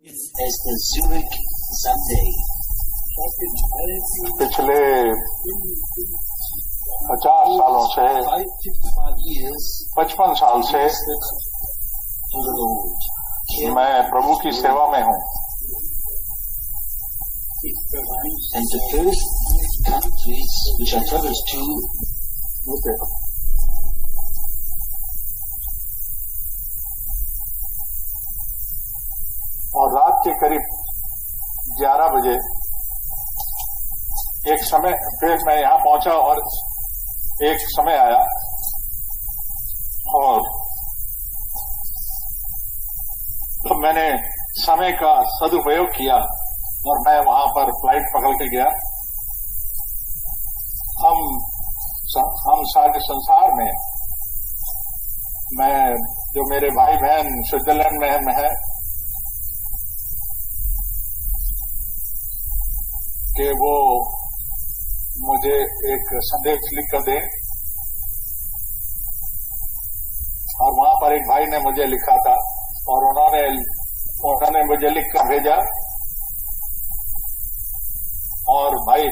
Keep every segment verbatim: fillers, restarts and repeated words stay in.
as the Zurich Sunday. पिछले पचास सालों से पचपन साल से मैं प्रभु की सेवा में हूँ। And the first countries which I traveled to okay. और रात के करीब ग्यारह बजे एक समय फिर मैं यहाँ पहुंचा और एक समय आया और तो मैंने समय का सदुपयोग किया और मैं वहां पर फ्लाइट पकड़ के गया। हम हम सारे संसार में मैं जो मेरे भाई बहन स्विट्जरलैंड में, में है कि वो मुझे एक संदेश लिख कर दें और वहां पर एक भाई ने मुझे लिखा था और उन्होंने उन्होंने मुझे लिख कर भेजा और भाई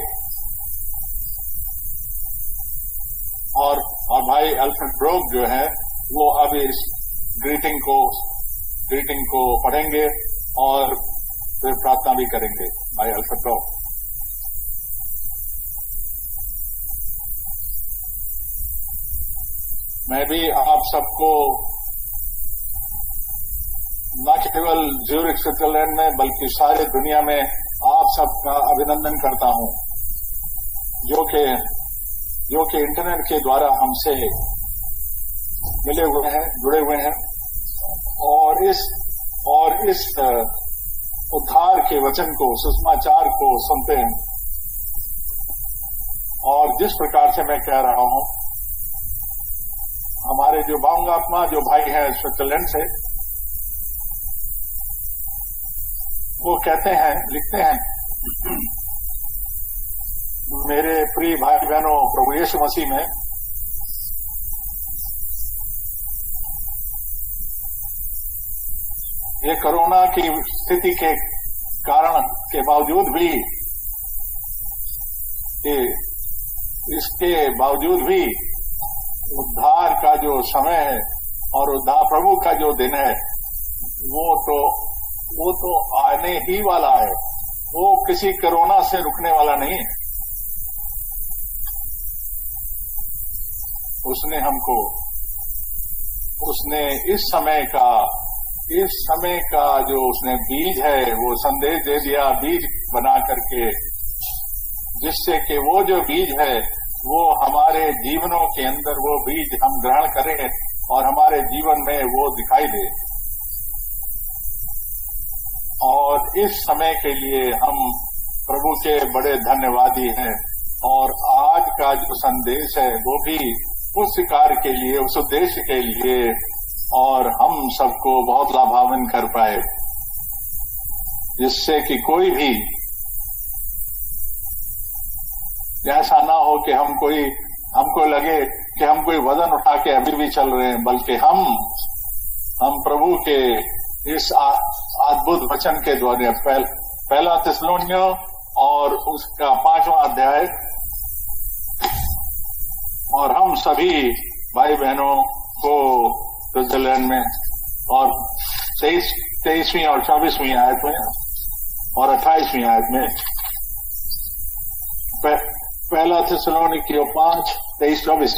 और और भाई अल्फ्रेड ब्रोक जो है वो अभी इस ग्रीटिंग को ग्रीटिंग को पढ़ेंगे और फिर प्रार्थना भी करेंगे। भाई अल्फ्रेड ब्रोक, मैं भी आप सबको न केवल ज्यूरिख स्विट्जरलैंड में बल्कि सारे दुनिया में आप सबका अभिनंदन करता हूं जो कि जो कि इंटरनेट के द्वारा हमसे मिले हुए हैं, जुड़े हुए हैं और इस और इस उद्धार के वचन को, सुसमाचार को सुनते हैं। और जिस प्रकार से मैं कह रहा हूं, हमारे जो बांगात्मा जो भाई हैं स्विट्जरलैंड से, वो कहते हैं, लिखते हैं, मेरे प्रिय भाई बहनों प्रभु यीशु मसीह में, ये कोरोना की स्थिति के कारण के बावजूद भी, इसके बावजूद भी उद्धार का जो समय है और उद्धार प्रभु का जो दिन है वो तो वो तो आने ही वाला है। वो किसी कोरोना से रुकने वाला नहीं है। उसने हमको उसने इस समय का इस समय का जो उसने बीज है वो संदेश दे दिया, बीज बना करके, जिससे कि वो जो बीज है वो हमारे जीवनों के अंदर वो बीज हम ग्रहण करें और हमारे जीवन में वो दिखाई दे। और इस समय के लिए हम प्रभु के बड़े धन्यवादी हैं और आज का जो संदेश है वो भी उस कार्य के लिए, उस उद्देश्य के लिए और हम सबको बहुत लाभान्वित कर पाए, जिससे कि कोई भी ऐसा ना हो कि हम कोई हमको लगे कि हम कोई वजन उठा के अभी भी चल रहे हैं, बल्कि हम हम प्रभु के इस अद्भुत वचन के द्वारा पहल, पहला थिस्सलुनीकियों और उसका पांचवा अध्याय और हम सभी भाई बहनों को स्विट्जरलैंड में और तेईस तेईसवीं और चौबीसवीं आयत में और अट्ठाईसवीं आयत में, पहला थिस्सलुनीकियों पांच तेईस चौबीस।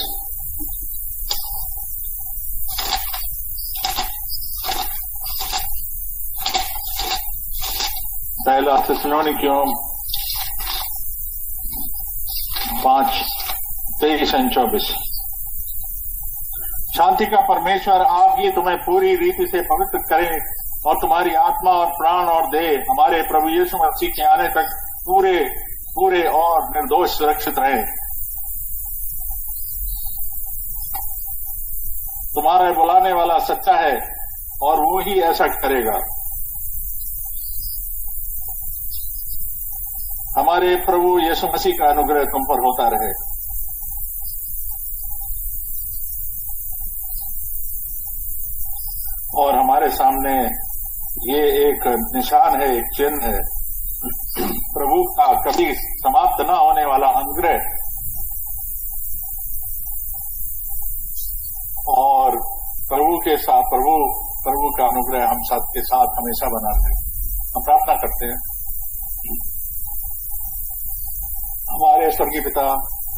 पहला थिस्सलुनीकियों पांच तेईस और चौबीस। शांति का परमेश्वर आप ही तुम्हें पूरी रीति से पवित्र करे और तुम्हारी आत्मा और प्राण और देह हमारे प्रभु यीशु मसीह के आने तक पूरे पूरे और निर्दोष सुरक्षित रहे। तुम्हारा बुलाने वाला सच्चा है और वो ही ऐसा करेगा। हमारे प्रभु यीशु मसीह का अनुग्रह तुम पर होता रहे। और हमारे सामने ये एक निशान है, एक चिन्ह है प्रभु का कभी समाप्त न होने वाला अनुग्रह और प्रभु के साथ प्रभु प्रभु का अनुग्रह हम सबके साथ हमेशा बना रहे। हम प्रार्थना करते हैं, हमारे स्वर्गीय पिता,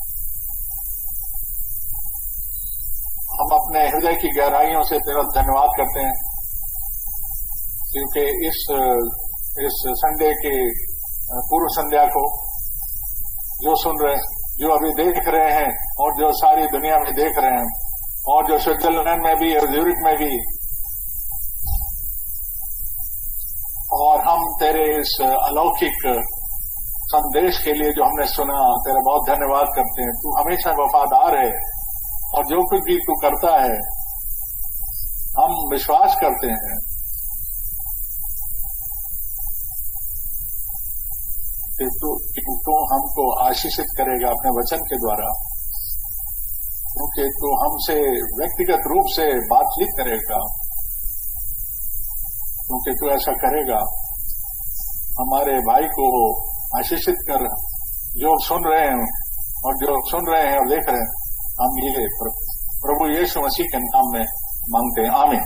हम अपने हृदय की गहराइयों से तेरा धन्यवाद करते हैं क्योंकि इस इस संडे के पूर्व संध्या को जो सुन रहे, जो अभी देख रहे हैं और जो सारी दुनिया में देख रहे हैं और जो स्विट्जरलैंड में भी और ज्यूरिख में भी, और हम तेरे इस अलौकिक संदेश के लिए जो हमने सुना, तेरा बहुत धन्यवाद करते हैं। तू हमेशा वफादार है और जो कुछ भी तू करता है हम विश्वास करते हैं कि तू तू हमको आशीषित करेगा अपने वचन के द्वारा, क्योंकि तू हमसे व्यक्तिगत रूप से बातचीत करेगा, क्योंकि तू ऐसा करेगा। हमारे भाई को आशीषित कर, जो सुन रहे हैं और जो सुन रहे हैं और देख रहे हैं, हम ये प्रभु यीशु मसीह के नाम में मांगते हैं, आमीन।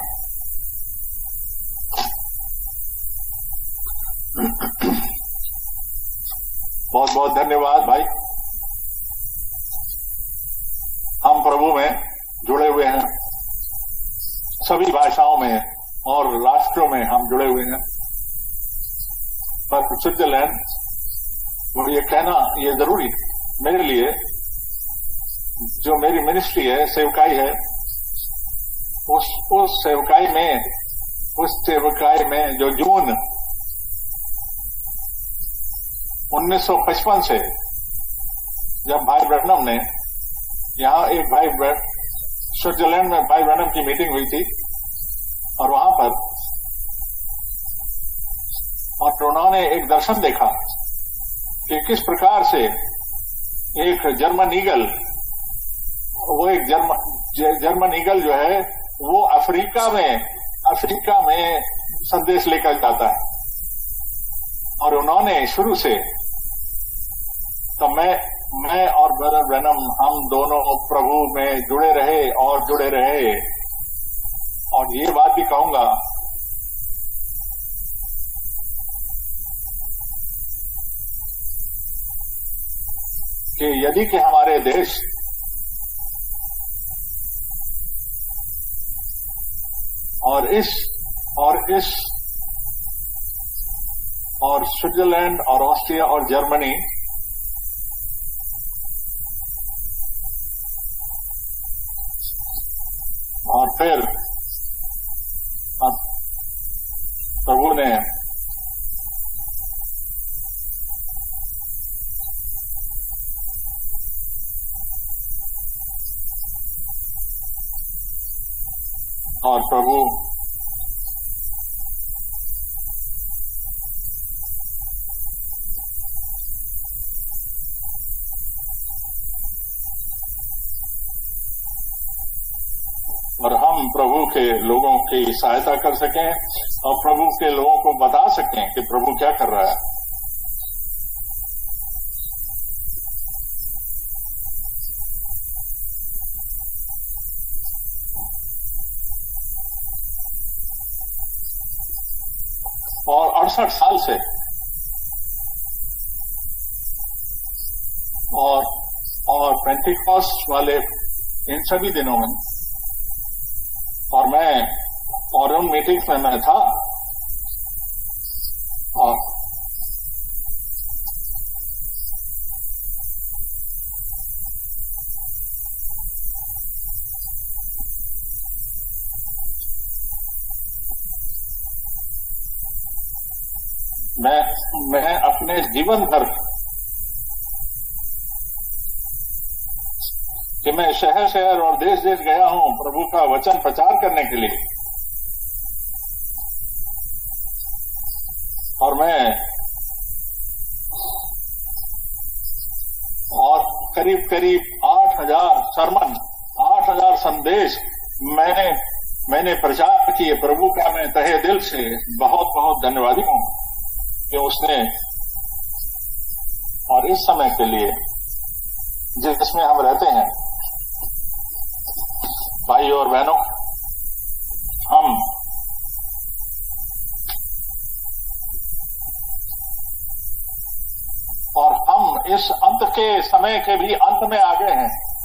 बहुत बहुत धन्यवाद भाई। हम प्रभु में जुड़े हुए हैं, सभी भाषाओं में और राष्ट्रों में हम जुड़े हुए हैं, पर स्विट्जरलैंड, वो ये कहना ये जरूरी मेरे लिए, जो मेरी मिनिस्ट्री है, सेवकाई है, उस उस सेवकाई में उस सेवकाई में जो जून उन्नीस सौ पचपन से जब भाई ब्रैनम ने यहाँ एक भाई स्विट्जरलैंड में भाई ब्रैनम की मीटिंग हुई थी और वहां पर और उन्होंने एक दर्शन देखा कि किस प्रकार से एक जर्मन ईगल, वो एक जर्मन जर्मन ईगल जो है वो अफ्रीका में अफ्रीका में संदेश लेकर जाता है। और उन्होंने शुरू से, तो मैं मैं और ब्रदर ब्रैनम हम दोनों प्रभु में जुड़े रहे और जुड़े रहे। और ये बात भी कहूंगा कि यदि कि हमारे देश और इस और इस और स्विट्जरलैंड और ऑस्ट्रिया और जर्मनी और फिर प्रभु ने और प्रभु और हम प्रभु के लोगों की सहायता कर सकें और प्रभु के लोगों को बता सकें कि प्रभु क्या कर रहा है। और अड़सठ साल से और और पेंटिकॉस्ट वाले इन सभी दिनों में, और मैं और उन मीटिंग्स में मैं था, और मैं मैं अपने जीवन भर कि मैं शहर शहर और देश देश गया हूं प्रभु का वचन प्रचार करने के लिए, और मैं और करीब करीब आठ हजार सरमन, आठ हजार संदेश मैंने मैंने प्रचार कि प्रभु का मैं तहे दिल से बहुत बहुत धन्यवादी हूं कि उसने और इस समय के लिए जिसमें हम रहते हैं, भाइयों और बहनों, हम और हम इस अंत के समय के भी अंत में आ गए हैं।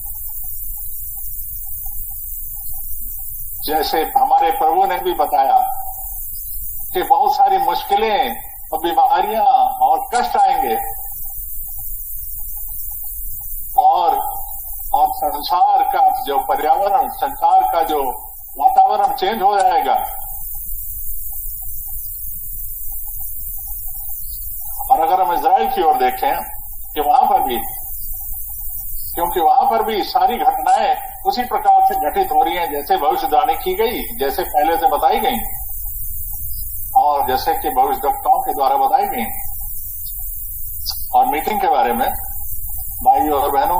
जैसे हमारे प्रभु ने भी बताया कि बहुत सारी मुश्किलें और बीमारियां और कष्ट आएंगे और और संसार का जो पर्यावरण, संसार का जो वातावरण चेंज हो जाएगा। और अगर हम इजराइल की ओर देखें कि वहां पर भी, क्योंकि वहां पर भी सारी घटनाएं उसी प्रकार से घटित हो रही हैं जैसे भविष्यवाणी की गई, जैसे पहले से बताई गई और जैसे कि भविष्यवक्ताओं के द्वारा बताई गई। और मीटिंग के बारे में भाइयों और बहनों,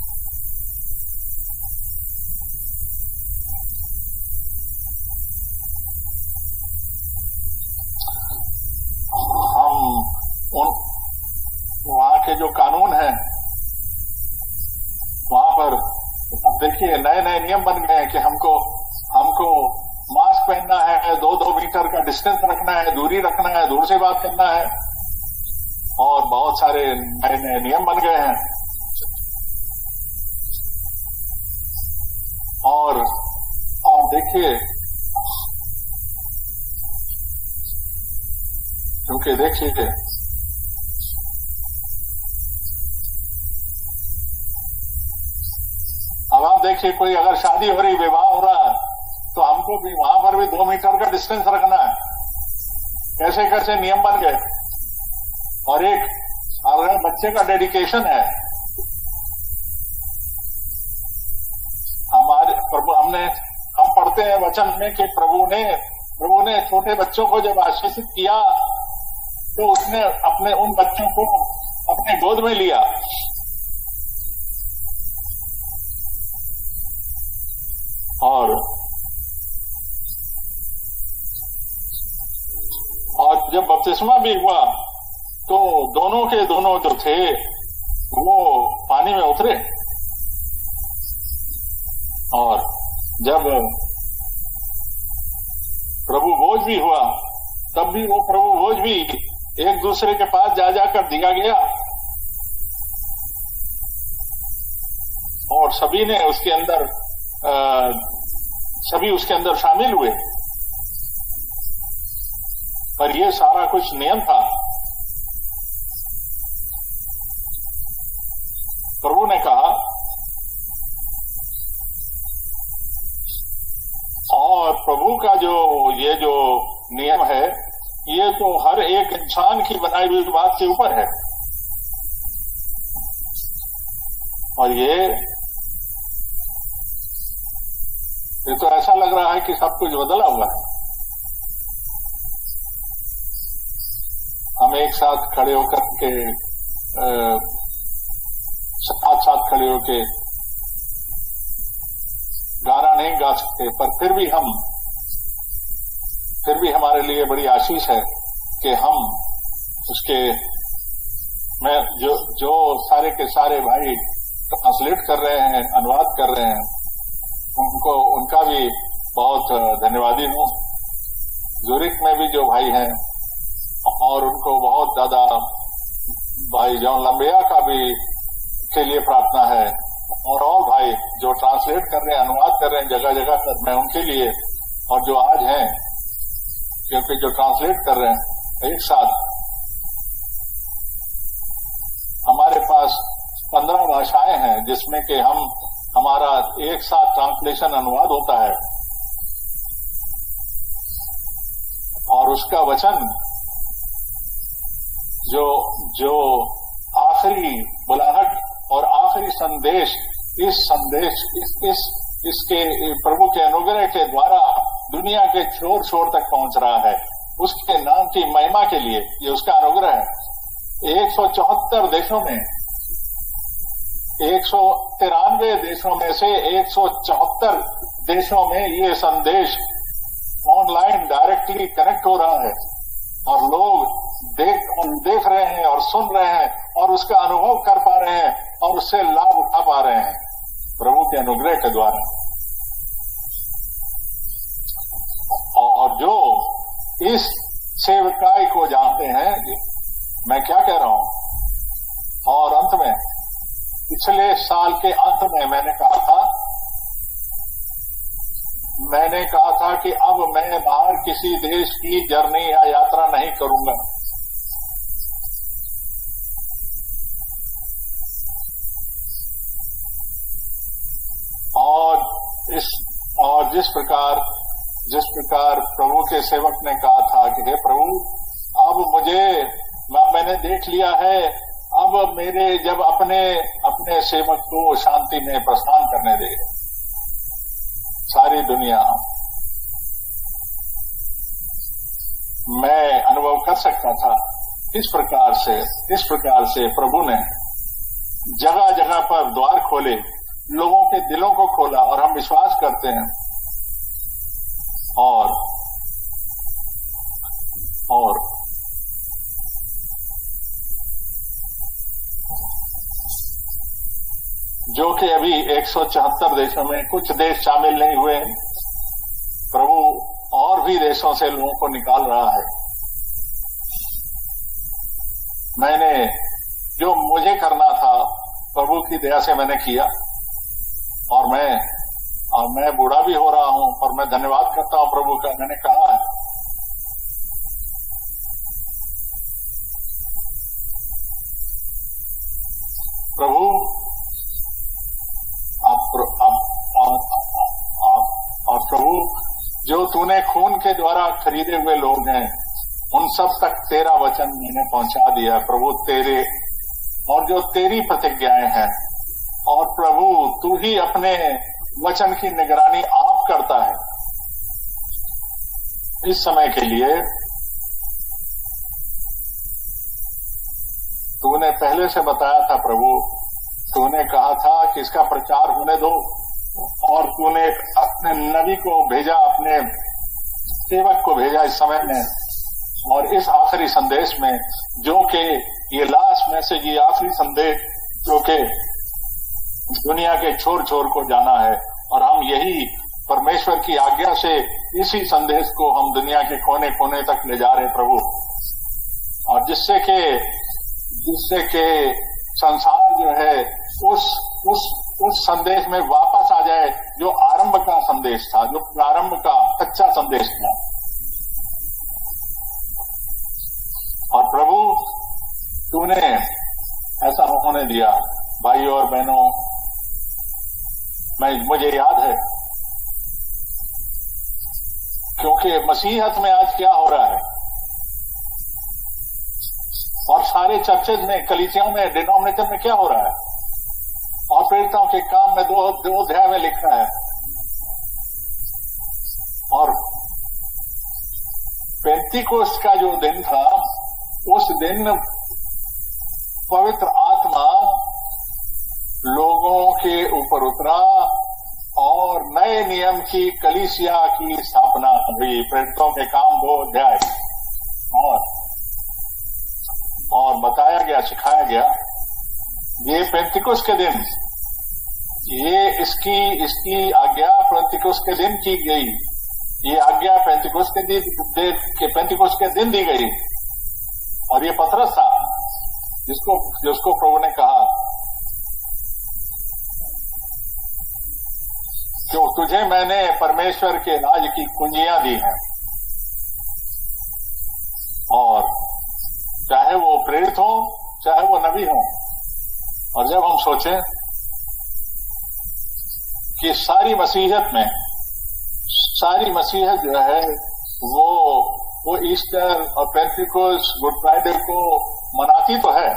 हम उन वहां के जो कानून हैं वहां पर अब देखिए नए नए नियम बन गए हैं कि हमको हमको मास्क पहनना है, दो दो मीटर का डिस्टेंस रखना है, दूरी रखना है, दूर से बात करना है और बहुत सारे नए नए नियम बन गए हैं। और और देखिए, क्योंकि देखिए अब आप देखिए कोई अगर शादी हो रही, विवाह हो रहा है तो हमको भी वहां पर भी दो मीटर का डिस्टेंस रखना है। कैसे कैसे नियम बन गए। और एक अगर बच्चे का डेडिकेशन है, हमारे प्रभु हमने हम पढ़ते हैं वचन में कि प्रभु ने प्रभु ने छोटे बच्चों को जब आशीषित किया तो उसने अपने उन बच्चों को अपने गोद में लिया और और जब बपतिस्मा भी हुआ तो दोनों के दोनों जो थे वो पानी में उतरे। और जब प्रभु भोज भी हुआ तब भी वो प्रभु भोज भी एक दूसरे के पास जा जाकर दिया गया और सभी ने उसके अंदर आ, सभी उसके अंदर शामिल हुए। पर ये सारा कुछ नियम था। प्रभु ने कहा और प्रभु का जो ये जो नियम है ये तो हर एक इंसान की बनाई हुई बात के ऊपर है। और ये ये तो ऐसा लग रहा है कि सब कुछ बदला हुआ है। हम एक साथ खड़े होकर के साथ साथ खड़े होके गाना नहीं गा सकते, पर फिर भी हम फिर भी हमारे लिए बड़ी आशीष है कि हम उसके मैं जो जो सारे के सारे भाई ट्रांसलेट कर रहे हैं, अनुवाद कर रहे हैं, उनको उनका भी बहुत धन्यवादी हूँ। ज़ुरिक में भी जो भाई हैं और उनको बहुत ज्यादा भाई जॉन लंबिया का भी के लिए प्रार्थना है और और भाई जो ट्रांसलेट कर रहे हैं, अनुवाद कर रहे हैं जगह जगह पर, मैं उनके लिए और जो आज हैं, क्योंकि जो ट्रांसलेट कर रहे हैं एक साथ, हमारे पास पंद्रह भाषाएं हैं जिसमें कि हम हमारा एक साथ ट्रांसलेशन अनुवाद होता है और उसका वचन जो जो आखिरी बुलाहट और आखिरी संदेश, इस संदेश इस, इस इसके प्रभु के अनुग्रह के द्वारा दुनिया के छोर छोर तक पहुंच रहा है, उसके नाम की महिमा के लिए ये उसका अनुग्रह है। एक सौ चौहत्तर देशों में, एक सौ तिरानवे देशों में से एक सौ चौहत्तर देशों में ये संदेश ऑनलाइन डायरेक्टली कनेक्ट हो रहा है और लोग देख देख रहे हैं और सुन रहे हैं और उसका अनुभव कर पा रहे हैं और उससे लाभ उठा पा रहे हैं प्रभु के अनुग्रह के द्वारा। और जो इस सेवकाई को जानते हैं, मैं क्या कह रहा हूं, और अंत में पिछले साल के अंत में मैंने कहा था मैंने कहा था कि अब मैं बाहर किसी देश की जर्नी या यात्रा नहीं करूंगा। और इस और जिस प्रकार जिस प्रकार प्रभु के सेवक ने कहा था कि हे प्रभु, अब मुझे मैंने देख लिया है, अब मेरे जब अपने अपने सेवक को शांति में प्रस्थान करने दे। सारी दुनिया मैं अनुभव कर सकता था इस प्रकार से इस प्रकार से प्रभु ने जगह जगह पर द्वार खोले, लोगों के दिलों को खोला, और हम विश्वास करते हैं और और जो कि अभी एक सौ चौहत्तर देशों में कुछ देश शामिल नहीं हुए, प्रभु और भी देशों से लोगों को निकाल रहा है। मैंने जो मुझे करना था प्रभु की दया से मैंने किया, और मैं और मैं बूढ़ा भी हो रहा हूं, और मैं धन्यवाद करता हूं प्रभु का। मैंने कहा प्रभु आप, आप, आप, और प्रभु जो तूने खून के द्वारा खरीदे हुए लोग हैं, उन सब तक तेरा वचन मैंने पहुंचा दिया प्रभु, तेरे और जो तेरी प्रतिज्ञाएं हैं, और प्रभु तू ही अपने वचन की निगरानी आप करता है। इस समय के लिए तूने पहले से बताया था प्रभु, तूने कहा था कि इसका प्रचार होने दो, और तूने अपने नबी को भेजा, अपने सेवक को भेजा इस समय में, और इस आखिरी संदेश में, जो कि ये लास्ट मैसेज, ये आखिरी संदेश जो कि दुनिया के छोर छोर को जाना है, और हम यही परमेश्वर की आज्ञा से इसी संदेश को हम दुनिया के कोने कोने तक ले जा रहे प्रभु, और जिससे कि जिससे कि संसार जो है उस उस उस संदेश में वापस आ जाए जो आरंभ का संदेश था, जो प्रारंभ का कच्चा संदेश था। और प्रभु तूने ऐसा होने दिया। भाइयों और बहनों, मैं मुझे याद है, क्योंकि मसीहत में आज क्या हो रहा है, और सारे चर्चेज में, कलीसियाओं में, डिनोमिनेशन में क्या हो रहा है, और प्रेरितों के काम में दो दो अध्याय में लिखा है, और पेंतीकोस्त का जो दिन था, उस दिन पवित्र आत्मा लोगों के ऊपर उतरा और नए नियम की कलीसिया की स्थापना हुई। प्रेरितों के काम दो अध्याय, और और बताया गया, सिखाया गया, ये पेंतिकुस्त के दिन, ये इसकी इसकी आज्ञा पेंतिकुस्त के दिन की गई, ये आज्ञा पेंतिकुस्त के दिन के पेंतिकुस्त के दिन दी गई। और ये पतरस था जिसको जिसको प्रभु ने कहा कि तुझे मैंने परमेश्वर के राज की कुंजियां दी हैं। और चाहे वो प्रेरित हो, चाहे वो नबी हो, और जब हम सोचें कि सारी मसीहत में सारी मसीहत जो है वो वो ईस्टर और पेंटिकोस्ट, गुड फ्राइडे को मनाती तो है,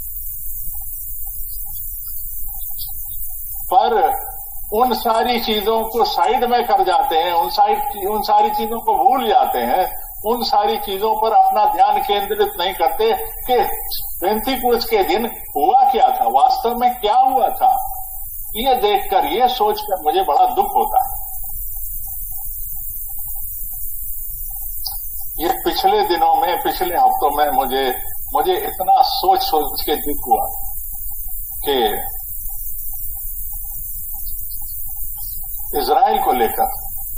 पर उन सारी चीजों को साइड में कर जाते हैं, उन साइड उन सारी चीजों को भूल जाते हैं, उन सारी चीजों पर अपना ध्यान केंद्रित नहीं करते कि पेंटिकोस्ट के दिन हुआ क्या था, वास्तव में क्या हुआ था। ये देखकर, ये सोचकर मुझे बड़ा दुख होता है। ये पिछले दिनों में, पिछले हफ्तों में मुझे मुझे इतना सोच सोच के दुख हुआ कि इजराइल को लेकर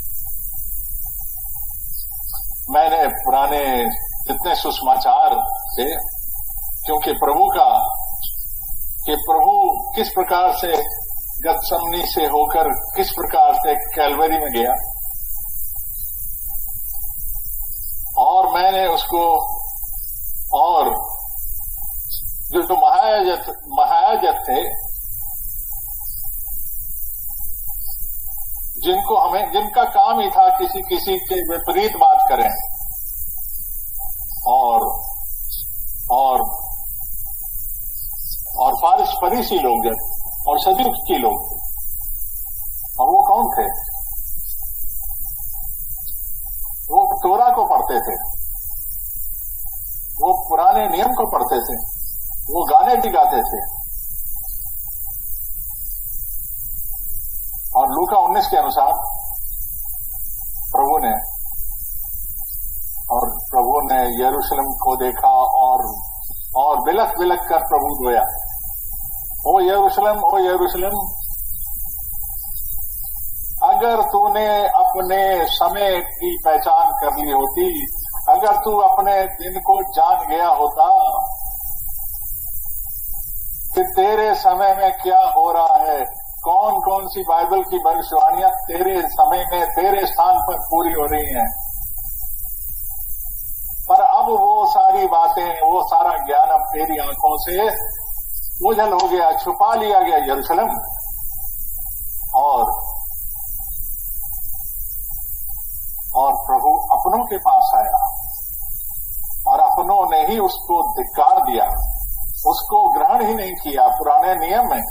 मैंने पुराने जितने सुसमाचार थे, क्योंकि प्रभु का कि प्रभु किस प्रकार से गतसमनी से होकर किस प्रकार से कैलवरी में गया, और मैंने उसको, और जो जो महायाजक महायाजक थे जिनको हमें जिनका काम ही था किसी किसी के विपरीत बात करें और और और फारिस फरीसी लोग जब और सदूकी लोग थे, और वो कौन थे? वो तोरा को पढ़ते थे, वो पुराने नियम को पढ़ते थे, वो गाने भी गाते थे। और लूका उन्नीस के अनुसार प्रभु ने और प्रभु ने यरूशलेम को देखा और और बिलख बिलख कर प्रभु रोया, ओ यरूशलेम, ओ यरूशलेम, अगर तूने अपने समय की पहचान कर ली होती, अगर तू अपने दिन को जान गया होता कि तेरे समय में क्या हो रहा है, कौन कौन सी बाइबल की भविष्यवाणियां तेरे समय में तेरे स्थान पर पूरी हो रही हैं। पर अब वो सारी बातें, वो सारा ज्ञान अब तेरी आंखों से ओझल हो गया, छुपा लिया गया यरूशलेम। और और प्रभु अपनों के पास आया और अपनों ने ही उसको धिक्कार दिया, उसको ग्रहण ही नहीं किया। पुराने नियम में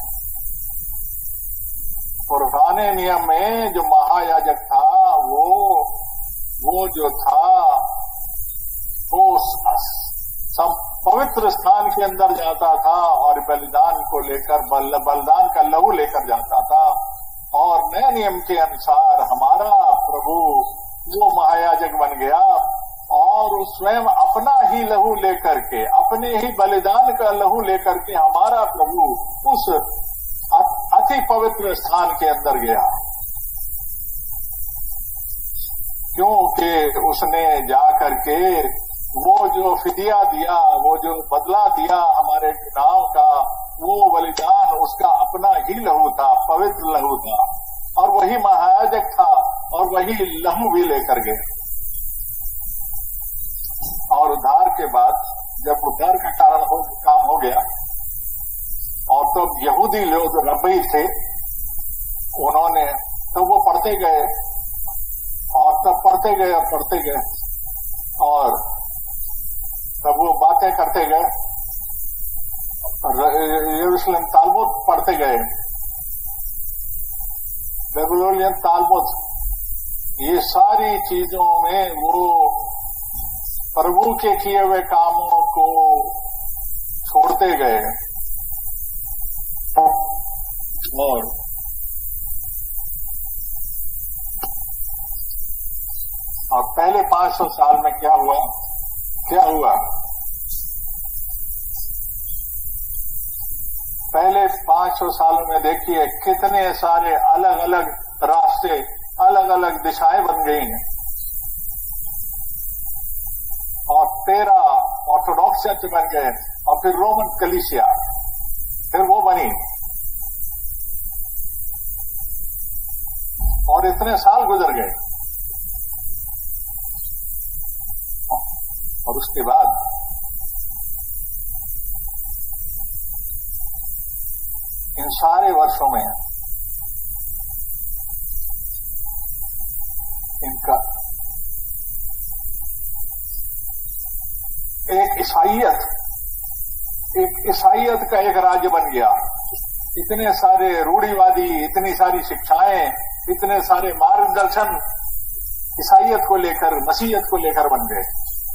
पुराने नियम में जो महायाजक था, वो वो जो था वो सब पवित्र स्थान के अंदर जाता था और बलिदान को लेकर बल, बलिदान का लहू लेकर जाता था। और नए नियम के अनुसार हमारा प्रभु वो महायाजक बन गया और वो स्वयं अपना ही लहू लेकर के, अपने ही बलिदान का लहू लेकर के हमारा प्रभु उस अति पवित्र स्थान के अंदर गया, क्योंकि उसने जाकर के वो जो फिदिया दिया, वो जो बदला दिया हमारे गुनाहों का, वो बलिदान उसका अपना ही लहू था, पवित्र लहू था, और वही महायाजक था और वही लहू भी लेकर गए। और उद्धार के बाद जब उद्धार का कारण हो, काम हो गया, और तब तो यहूदी लोग रब्बी थे, उन्होंने तो वो पढ़ते गए और तब पढ़ते गए और पढ़ते गए और तब वो बातें करते गए, यरूशलेम तालमुद पढ़ते गए, बेबीलोनियन तालमुद, ये सारी चीजों में वो प्रभु के किए हुए कामों को छोड़ते गए। और और पहले पांच सौ साल में क्या हुआ क्या हुआ पहले पांच सौ सालों में देखिए कितने सारे अलग अलग रास्ते, अलग अलग दिशाएं बन गई हैं। और तेरह ऑर्थोडॉक्स चर्च बन गए और फिर रोमन कलीसिया, फिर वो बनी, और इतने साल गुजर गए। और उसके बाद इन सारे वर्षों में इनका एक ईसाइयत एक ईसाइयत का एक राज्य बन गया। इतने सारे रूढ़िवादी, इतनी सारी शिक्षाएं, इतने सारे मार्गदर्शन ईसाइयत को लेकर, मसीहत को लेकर बन गए।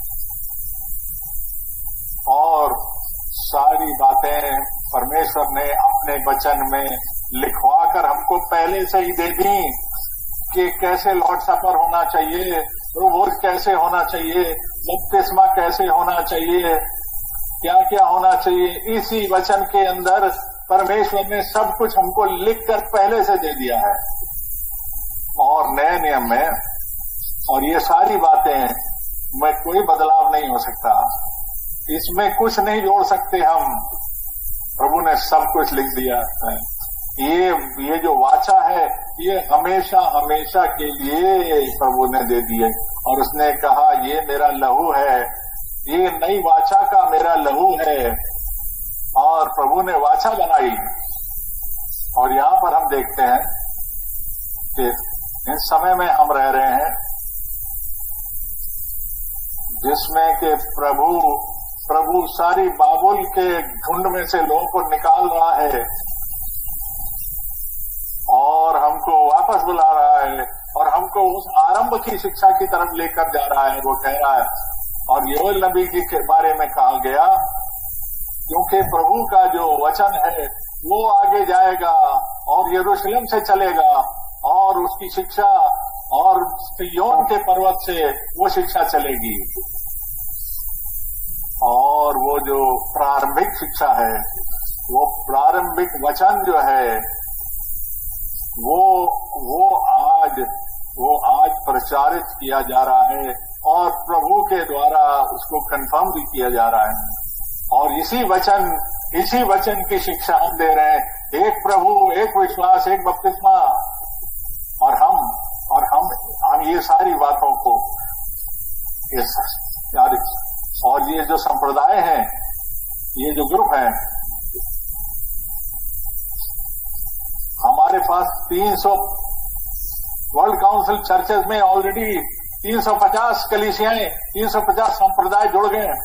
और सारी बातें परमेश्वर ने अपने वचन में लिखवा कर हमको पहले से ही दे दी कि कैसे लॉर्ड सपर होना चाहिए, तो वो कैसे होना चाहिए, बपतिस्मा कैसे होना चाहिए, क्या क्या होना चाहिए, इसी वचन के अंदर परमेश्वर ने सब कुछ हमको लिखकर पहले से दे दिया है। और नए नियम में और ये सारी बातें में कोई बदलाव नहीं हो सकता, इसमें कुछ नहीं जोड़ सकते हम। प्रभु ने सब कुछ लिख दिया है। ये ये जो वाचा है ये हमेशा हमेशा के लिए प्रभु ने दे दिए, और उसने कहा ये मेरा लहू है, ये नई वाचा का मेरा लहू है। और प्रभु ने वाचा बनाई। और यहां पर हम देखते हैं कि इस समय में हम रह रहे हैं जिसमें कि प्रभु प्रभु सारी बाबुल के झुंड में से लोगों को निकाल रहा है और हमको वापस बुला रहा है और हमको उस आरंभ की शिक्षा की तरफ लेकर जा रहा है। वो कह रहा है, और योएल नबी के बारे में कहा गया, क्योंकि प्रभु का जो वचन है वो आगे जाएगा और यरूशलेम से चलेगा और उसकी शिक्षा और सिय्योन के पर्वत से वो शिक्षा चलेगी। और वो जो प्रारंभिक शिक्षा है, वो प्रारंभिक वचन जो है वो वो आज वो आज प्रचारित किया जा रहा है और प्रभु के द्वारा उसको कंफर्म भी किया जा रहा है। और इसी वचन इसी वचन की शिक्षा हम दे रहे हैं, एक प्रभु, एक विश्वास, एक बपतिस्मा। और हम और हम हम ये सारी बातों को इस यार और ये जो संप्रदाय है, ये जो ग्रुप है, हमारे पास तीन सौ वर्ल्ड काउंसिल चर्चेज में ऑलरेडी तीन सौ पचास कलीसियाएं, तीन सौ पचास संप्रदाय जुड़ गए हैं।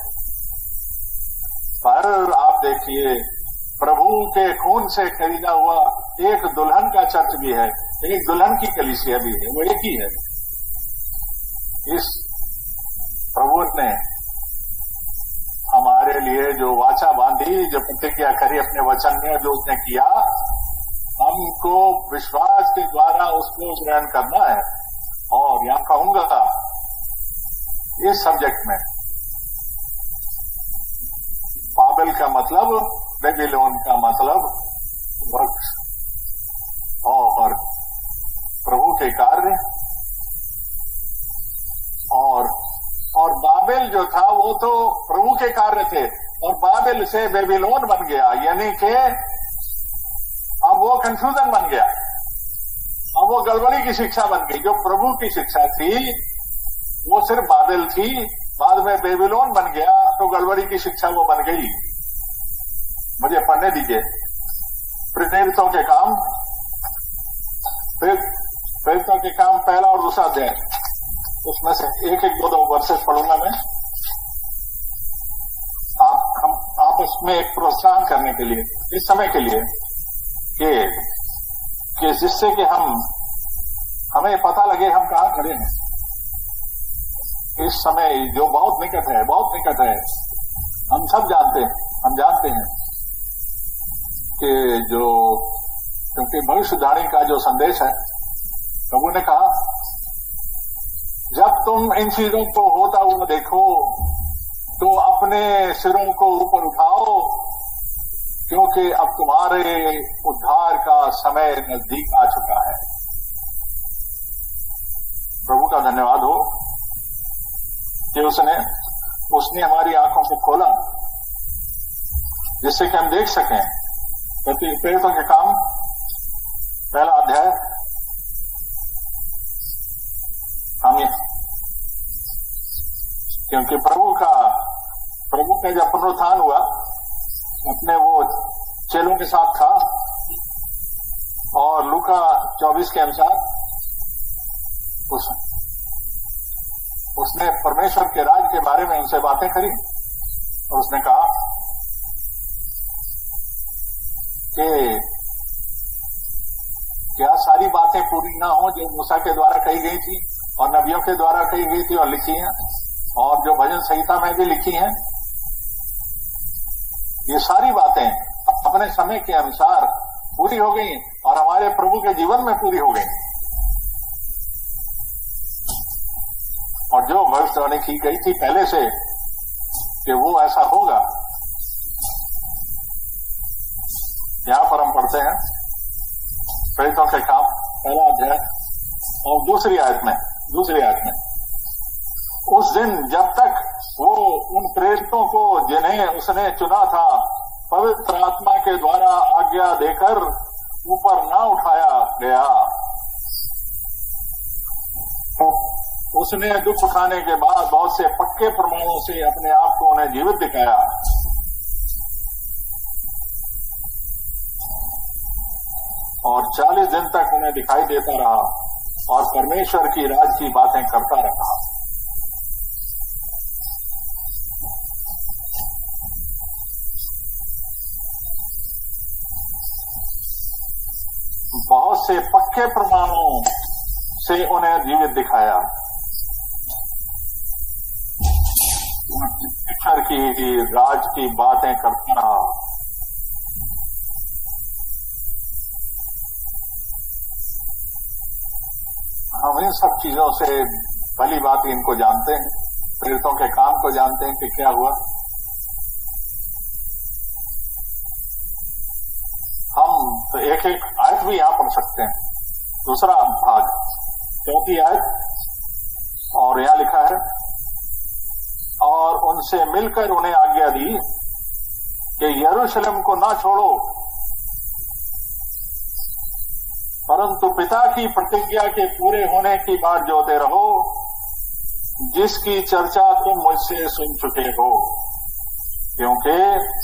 पर आप देखिए, प्रभु के खून से खरीदा हुआ एक दुल्हन का चर्च भी है, एक दुल्हन की कलीसिया भी है, वो एक ही है। इस प्रभु ने हमारे लिए जो वाचा बांधी, जो प्रतिज्ञा करी अपने वचन में, जो उसने किया, हमको विश्वास के द्वारा उसको ग्रहण करना है। और यहां कहूंगा इस सब्जेक्ट में बाबेल का मतलब, बेबीलोन का मतलब वृक्ष और प्रभु के कार्य, और और बाबेल जो था वो तो प्रभु के कार्य थे, और बाबेल से बेबीलोन बन गया, यानी कि अब वो कंफ्यूजन बन गया, अब वो गड़बड़ी की शिक्षा बन गई। जो प्रभु की शिक्षा थी वो सिर्फ बाबेल थी, बाद में बेबीलोन बन गया तो गड़बड़ी की शिक्षा वो बन गई। मुझे पढ़ने दीजिए प्रेरितों के काम, प्रेरितों के काम पहला और दूसरा अध्याय, उसमें से एक एक दो दो वर्सेस पढ़ूंगा मैं, आप हम आप उसमें एक प्रोत्साहन करने के लिए, इस समय के लिए, कि कि जिससे कि हम हमें पता लगे हम कहाँ खड़े हैं इस समय, जो बहुत निकट है, बहुत निकट है। हम सब जानते हैं, हम जानते हैं कि जो, क्योंकि भविष्यवाणी का जो संदेश है, प्रभु ने कहा, जब तुम इन चीजों को होता हुआ देखो तो अपने सिरों को ऊपर उठाओ, क्योंकि अब तुम्हारे उद्धार का समय नजदीक आ चुका है। प्रभु का धन्यवाद हो कि उसने उसने हमारी आंखों को खोला, जिससे कि हम देख सकें। प्रेरितों के काम पहला अध्याय, हम क्योंकि प्रभु का प्रभु का जब पुनरुत्थान हुआ, अपने वो चेलों के साथ था, और लूका चौबीस के अनुसार उस, उसने परमेश्वर के राज के बारे में उनसे बातें करी, और उसने कहा कि क्या सारी बातें पूरी ना हो जो मूसा के द्वारा कही गई थी और नबियों के द्वारा कही गई थी और लिखी हैं, और जो भजन संहिता में भी लिखी हैं। ये सारी बातें अपने समय के अनुसार पूरी हो गई और हमारे प्रभु के जीवन में पूरी हो गई। भविष्यवाणी की गई थी पहले से कि वो ऐसा होगा। यहां पर हम पढ़ते हैं प्रेरितों के काम पहला अध्याय और दूसरी आयत में दूसरी आयत में उस दिन जब तक वो उन प्रेरितों को जिन्हें उसने चुना था पवित्र आत्मा के द्वारा आज्ञा देकर ऊपर ना उठाया गया, उसने दुख उठाने के बाद बहुत से पक्के प्रमाणों से अपने आप को उन्हें जीवित दिखाया। और चालीस दिन तक उन्हें दिखाई देता रहा और परमेश्वर की राज की बातें करता रहा। बहुत से पक्के प्रमाणों से उन्हें जीवित दिखाया। परमेश्वर की राज की बातें करता रहा। हम इन सब चीजों से भली बात इनको जानते हैं, प्रेरितों के काम को जानते हैं कि क्या हुआ। हम तो एक एक आयत भी यहां पढ़ सकते हैं। दूसरा भाग चौथी आयत और यहां लिखा है, और उनसे मिलकर उन्हें आज्ञा दी कि यरूशलेम को ना छोड़ो, परंतु पिता की प्रतिज्ञा के पूरे होने की बात जोते रहो, जिसकी चर्चा तुम मुझसे सुन चुके हो। क्योंकि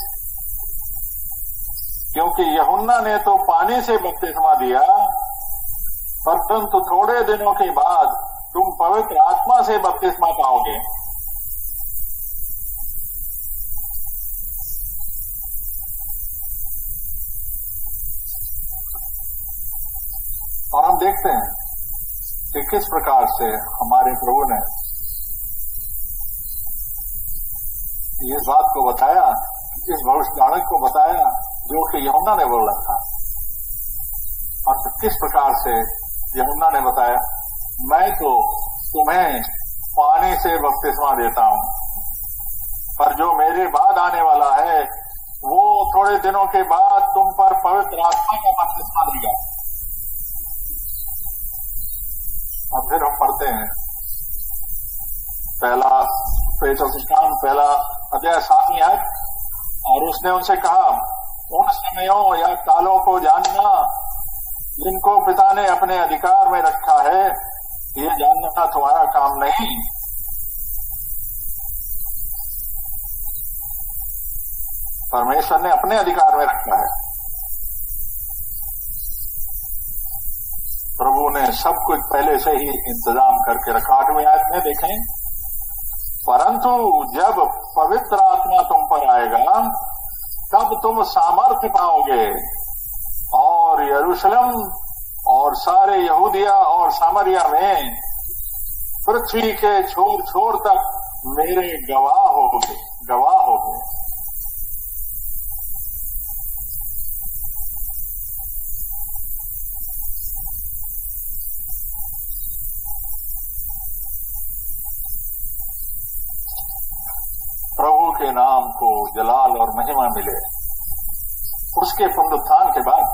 क्योंकि यूहन्ना ने तो पानी से बपतिस्मा दिया, परंतु थोड़े दिनों के बाद तुम पवित्र आत्मा से बपतिस्मा पाओगे। और हम देखते हैं कि किस प्रकार से हमारे प्रभु ने इस बात को बताया, इस भविष्यवाणी को बताया जो कि यूहन्ना ने बोला था। और किस प्रकार से यूहन्ना ने बताया, मैं तो तुम्हें पानी से बपतिस्मा देता हूं, पर जो मेरे बाद आने वाला है वो थोड़े दिनों के बाद तुम पर पवित्र आत्मा का बपतिस्मा देगा। और फिर हम पढ़ते हैं पहला प्रेरितों के काम पहला अध्याय सातवीं आयत, और उसने उनसे कहा, उन समयों या कालों को जानना जिनको पिता ने अपने अधिकार में रखा है, ये जानना तुम्हारा काम नहीं। परमेश्वर ने अपने अधिकार में रखा है। प्रभु ने सब कुछ पहले से ही इंतजाम करके रखा। आठवीं आयत में देखें, परंतु जब पवित्र आत्मा तुम पर आएगा तब तुम सामर्थ्य पाओगे, और यरूशलेम और सारे यहूदिया और सामरिया में पृथ्वी के छोर छोर तक मेरे गवाह होगे गवाह होगे। प्रभु के नाम को जलाल और महिमा मिले। उसके पुनरुत्थान के बाद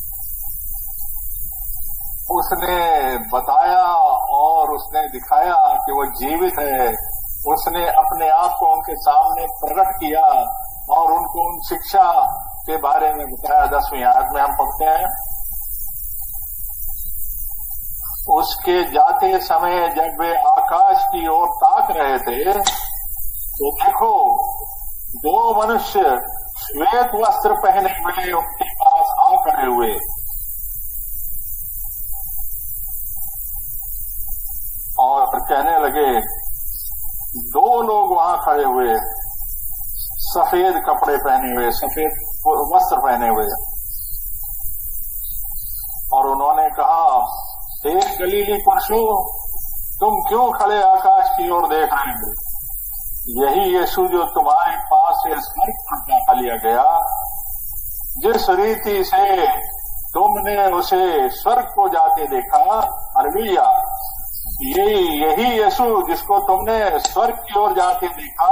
उसने बताया और उसने दिखाया कि वो जीवित है। उसने अपने आप को उनके सामने प्रकट किया और उनको उन शिक्षा के बारे में बताया। दसवीं आयत में हम पढ़ते हैं, उसके जाते समय जब वे आकाश की ओर ताक रहे थे तो देखो दो मनुष्य श्वेत वस्त्र पहने हुए उनके पास आ खड़े हुए, और कहने लगे, दो लोग वहां खड़े हुए सफेद कपड़े पहने हुए, सफेद वस्त्र पहने हुए, और उन्होंने कहा, हे गलीली पुरुषों, तुम क्यों खड़े आकाश की ओर देख रहे हो? यही यीशु जो तुम्हारे पास से स्वर्ग पर उठा लिया गया, जिस रीति से तुमने उसे स्वर्ग को जाते देखा, हालेलुया, ये यही यीशु जिसको तुमने स्वर्ग की ओर जाके देखा,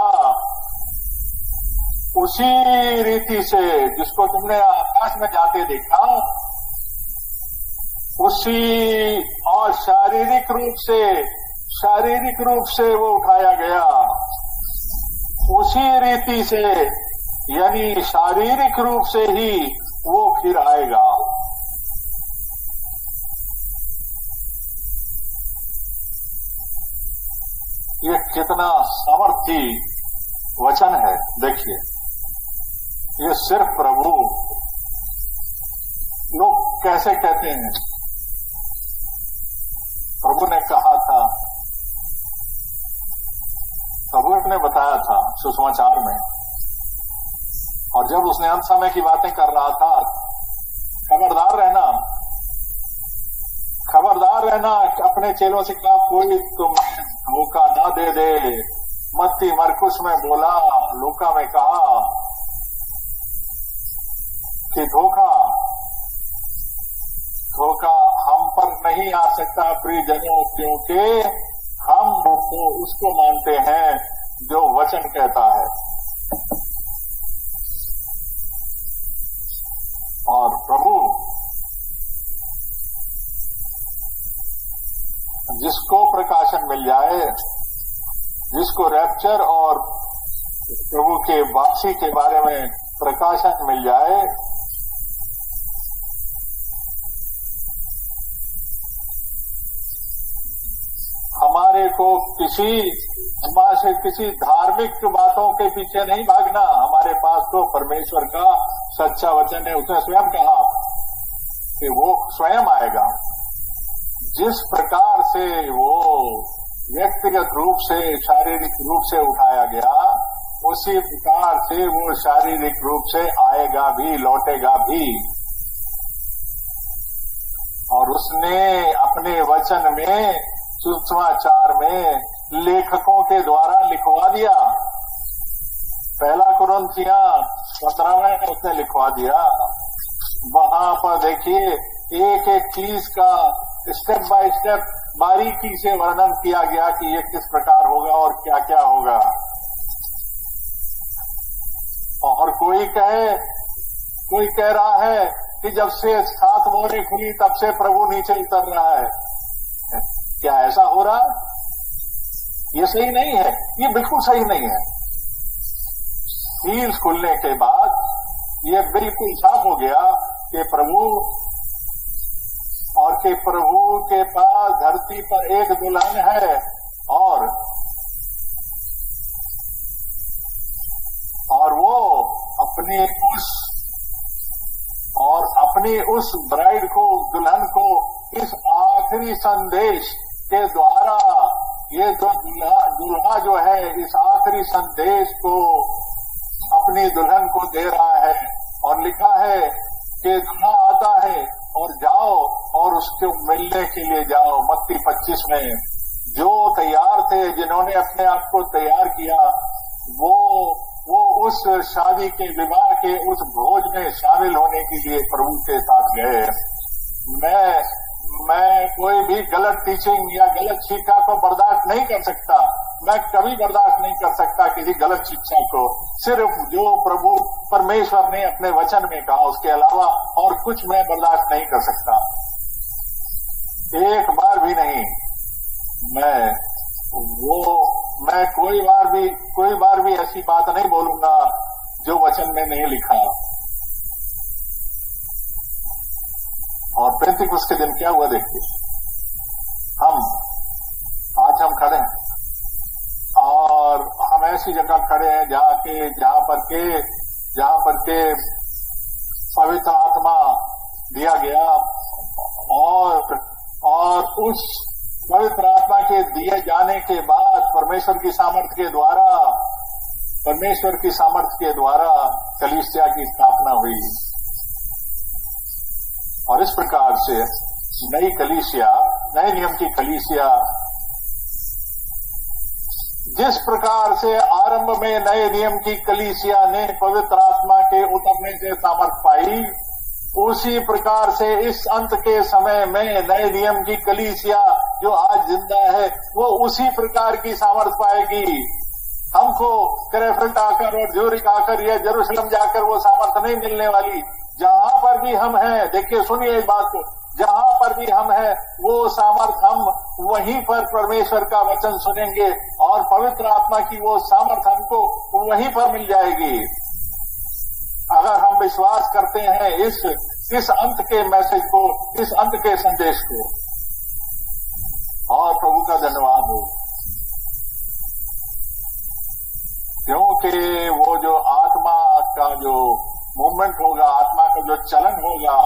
उसी रीति से जिसको तुमने आकाश में जाते देखा, उसी और शारीरिक रूप से शारीरिक रूप से वो उठाया गया, उसी रीति से यानी शारीरिक रूप से ही वो फिर आएगा। ये कितना सामर्थी वचन है, देखिए। ये सिर्फ प्रभु, लोग कैसे कहते हैं, प्रभु ने कहा था, प्रभु ने बताया था सुसमाचार में, और जब उसने अंत समय की बातें कर रहा था, खबरदार रहना, खबरदार रहना, अपने चेलों से कहा कोई तुम धोखा ना दे दे। मत्ती मरकुस में बोला, लूका में कहा कि धोखा धोखा हम पर नहीं आ सकता प्रियजनों, क्योंकि हम तो उसको मानते हैं जो वचन कहता है। और प्रभु जिसको प्रकाशन मिल जाए, जिसको रैप्चर और प्रभु के वापसी के बारे में प्रकाशन मिल जाए, हमारे को किसी हमारे से किसी धार्मिक बातों के पीछे नहीं भागना। हमारे पास तो परमेश्वर का सच्चा वचन है। उसने स्वयं कहा कि वो स्वयं आएगा। जिस प्रकार से वो व्यक्तिगत रूप से शारीरिक रूप से उठाया गया, उसी प्रकार से वो शारीरिक रूप से आएगा भी, लौटेगा भी। और उसने अपने वचन में, सुसमाचार में लेखकों के द्वारा लिखवा दिया। पहला कुरिन्थिया पंद्रह में उसने लिखवा दिया। वहां पर देखिए एक एक चीज का स्टेप बाय स्टेप बारीकी से वर्णन किया गया कि ये किस प्रकार होगा और क्या क्या होगा। और कोई कहे कोई कह रहा है कि जब से सात मोहरें खुली तब से प्रभु नीचे उतर रहा है। क्या ऐसा हो रहा? ये सही नहीं है, ये बिल्कुल सही नहीं है। सील्स खुलने के बाद ये बिल्कुल साफ हो गया कि प्रभु और कि प्रभु के पास धरती पर एक दुल्हन है, और और वो अपनी उस और अपनी उस ब्राइड को, दुल्हन को इस आखिरी संदेश के द्वारा, ये जो दुल्हा दुल्हा जो है इस आखिरी संदेश को अपनी दुल्हन को दे रहा है। और लिखा है कि दुल्हा आता है और जाओ और उसको मिलने के लिए जाओ। मत्ती पच्चीस में जो तैयार थे, जिन्होंने अपने आप को तैयार किया, वो वो उस शादी के विवाह के उस भोज में शामिल होने के लिए प्रभु के साथ गए। मैं मैं कोई भी गलत टीचिंग या गलत शिक्षा को बर्दाश्त नहीं कर सकता। मैं कभी बर्दाश्त नहीं कर सकता किसी गलत शिक्षा को। सिर्फ जो प्रभु परमेश्वर ने अपने वचन में कहा, उसके अलावा और कुछ मैं बर्दाश्त नहीं कर सकता, एक बार भी नहीं। मैं वो मैं कोई बार भी कोई बार भी ऐसी बात नहीं बोलूंगा जो वचन में नहीं लिखा। और पेंतिकुस्त के दिन क्या हुआ देखिए। हम आज हम खड़े हैं और हम ऐसी जगह खड़े हैं जहाँ के जहाँ पर के जहाँ पर के पवित्र आत्मा दिया गया, और और उस पवित्र आत्मा के दिए जाने के बाद परमेश्वर की सामर्थ्य के द्वारा परमेश्वर की सामर्थ्य के द्वारा कलीसिया की स्थापना हुई। और इस प्रकार से नई कलीसिया, नए नियम की कलीसिया, जिस प्रकार से आरंभ में नए नियम की कलीसिया ने पवित्र आत्मा के उतरने से सामर्थ पाई, उसी प्रकार से इस अंत के समय में नए नियम की कलीसिया जो आज जिंदा है वो उसी प्रकार की सामर्थ्य पाएगी। हमको क्रेफर्ट आकर और ज्यूरिक आकर या जेरूसलम जाकर वो सामर्थ्य नहीं मिलने वाली। जहां पर भी हम हैं, देखिए सुनिए इस बात को, जहां पर भी हम हैं वो सामर्थ्य हम वहीं पर परमेश्वर का वचन सुनेंगे और पवित्र आत्मा की वो सामर्थ्य हमको वहीं पर मिल जाएगी। अगर हम विश्वास करते हैं इस इस अंत के मैसेज को, इस अंत के संदेश को। और प्रभु का धन्यवाद हो, क्योंकि वो जो आत्मा का जो मूवमेंट होगा, आत्मा का जो चलन होगा,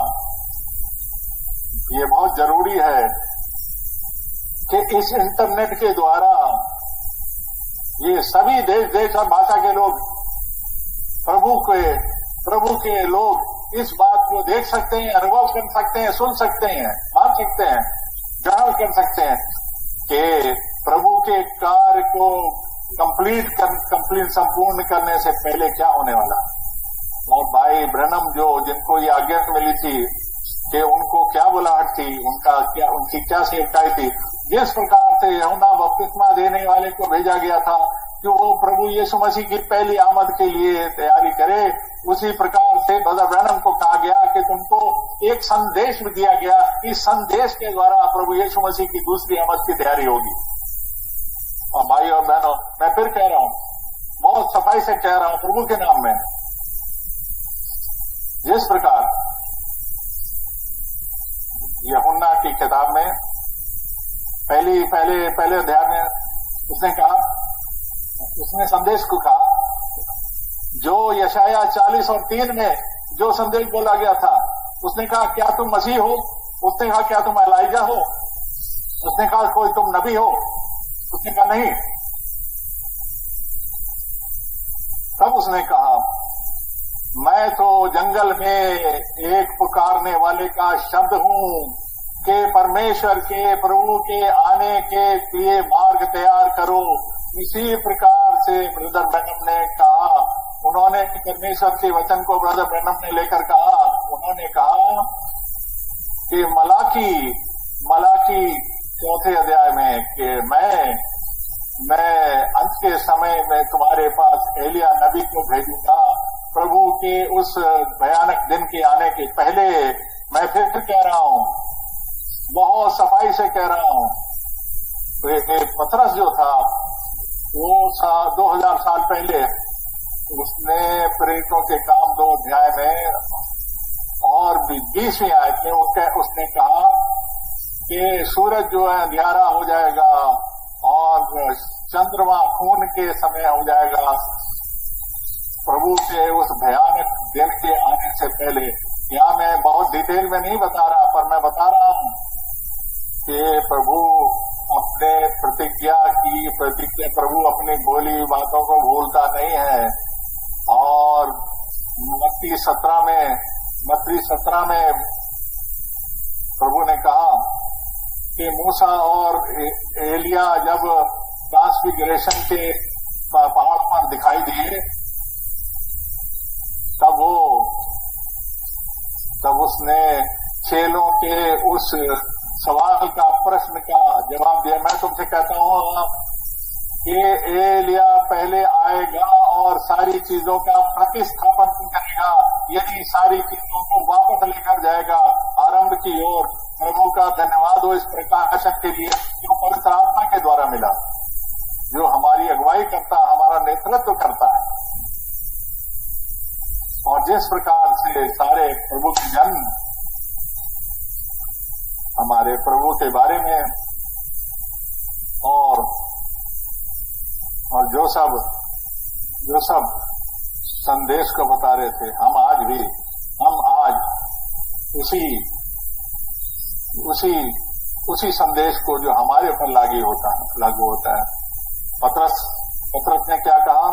ये बहुत जरूरी है कि इस इंटरनेट के द्वारा ये सभी देश देश और भाषा के लोग, प्रभु के प्रभु के लोग इस बात को देख सकते हैं, अनुभव कर सकते हैं, सुन सकते हैं, मान सकते हैं, ग्रहण कर सकते हैं कि प्रभु के कार्य को कंप्लीट कर कंप्लीट संपूर्ण करने से पहले क्या होने वाला। और भाई ब्रनम जो जिनको ये आज्ञा मिली थी कि उनको क्या बुलाहट थी, उनका क्या उनकी क्या सेवकाई थी, जिस प्रकार से यूहन्ना बपतिस्मा देने वाले को भेजा गया था कि वो प्रभु यीशु मसीह की पहली आमद के लिए तैयारी करे, उसी प्रकार से ब्रदर ब्रैनम को कहा गया कि तुमको एक संदेश भी दिया गया, इस संदेश के द्वारा प्रभु यीशु मसीह की दूसरी आमद की तैयारी होगी। और भाई और बहनों, मैं फिर कह रहा हूं, बहुत सफाई से कह रहा हूं प्रभु के नाम में, जिस प्रकार यूहन्ना की किताब में पहली पहले पहले अध्याय में उसने कहा, उसने संदेश को कहा जो यशाया चालीस और तीन में जो संदेश बोला गया था। उसने कहा क्या तुम मसीह हो? उसने कहा क्या तुम एलाइजा हो? उसने कहा कोई तुम नबी हो? उसने कहा नहीं। तब उसने कहा मैं तो जंगल में एक पुकारने वाले का शब्द हूं कि परमेश्वर के प्रभु के आने के लिए मार्ग तैयार करो। इसी प्रकार से ब्रदर ब्रैनम ने कहा, उन्होंने परमेश्वर के वचन को ब्रदर ब्रैनम ने लेकर कहा, उन्होंने कहा कि मलाकी मलाकी चौथे अध्याय में कि मैं मैं अंत के समय में तुम्हारे पास एलिया नबी को भेजूंगा, प्रभु के उस भयानक दिन के आने के पहले। मैं फिर कह रहा हूं, बहुत सफाई से कह रहा हूं, तो एक पतरस जो था वो सा, दो हजार साल पहले उसने प्रेरितों के काम दो अध्याय में और बीसवीं आयत में वो उसने कहा कि सूरज जो है अंधियारा हो जाएगा और चंद्रमा खून के समय हो जाएगा प्रभु के उस भयानक दिन के आने से पहले। यहाँ मैं बहुत डिटेल में नहीं बता रहा, पर मैं बता रहा हूँ कि प्रभु अपने प्रतिज्ञा की प्रतिज्ञा प्रभु अपनी बोली बातों को भूलता नहीं है। और मत्ती सत्रह में मत्ती सत्रह में प्रभु ने कहा कि मूसा और एलिया जब ट्रांसफिगरेशन के पहाड़ पर दिखाई दिए तब वो तब उसने चेलों के उस सवाल का प्रश्न का जवाब दिया। मैं तुमसे कहता हूं कि एलिया पहले आएगा और सारी चीजों का प्रतिस्थापन करेगा, यदि सारी चीजों को वापस लेकर जाएगा आरंभ की ओर। प्रभु का धन्यवाद हो इस प्रकाशन के लिए जो पवित्र आत्मा के द्वारा मिला, जो हमारी अगुवाई करता, हमारा नेतृत्व करता है। और जिस प्रकार से सारे प्रभु के जन हमारे प्रभु के बारे में और और जो सब जो सब संदेश को बता रहे थे, हम आज भी हम आज उसी उसी उसी संदेश को जो हमारे ऊपर लागू होता है लागू होता है। पतरस पतरस ने क्या कहा?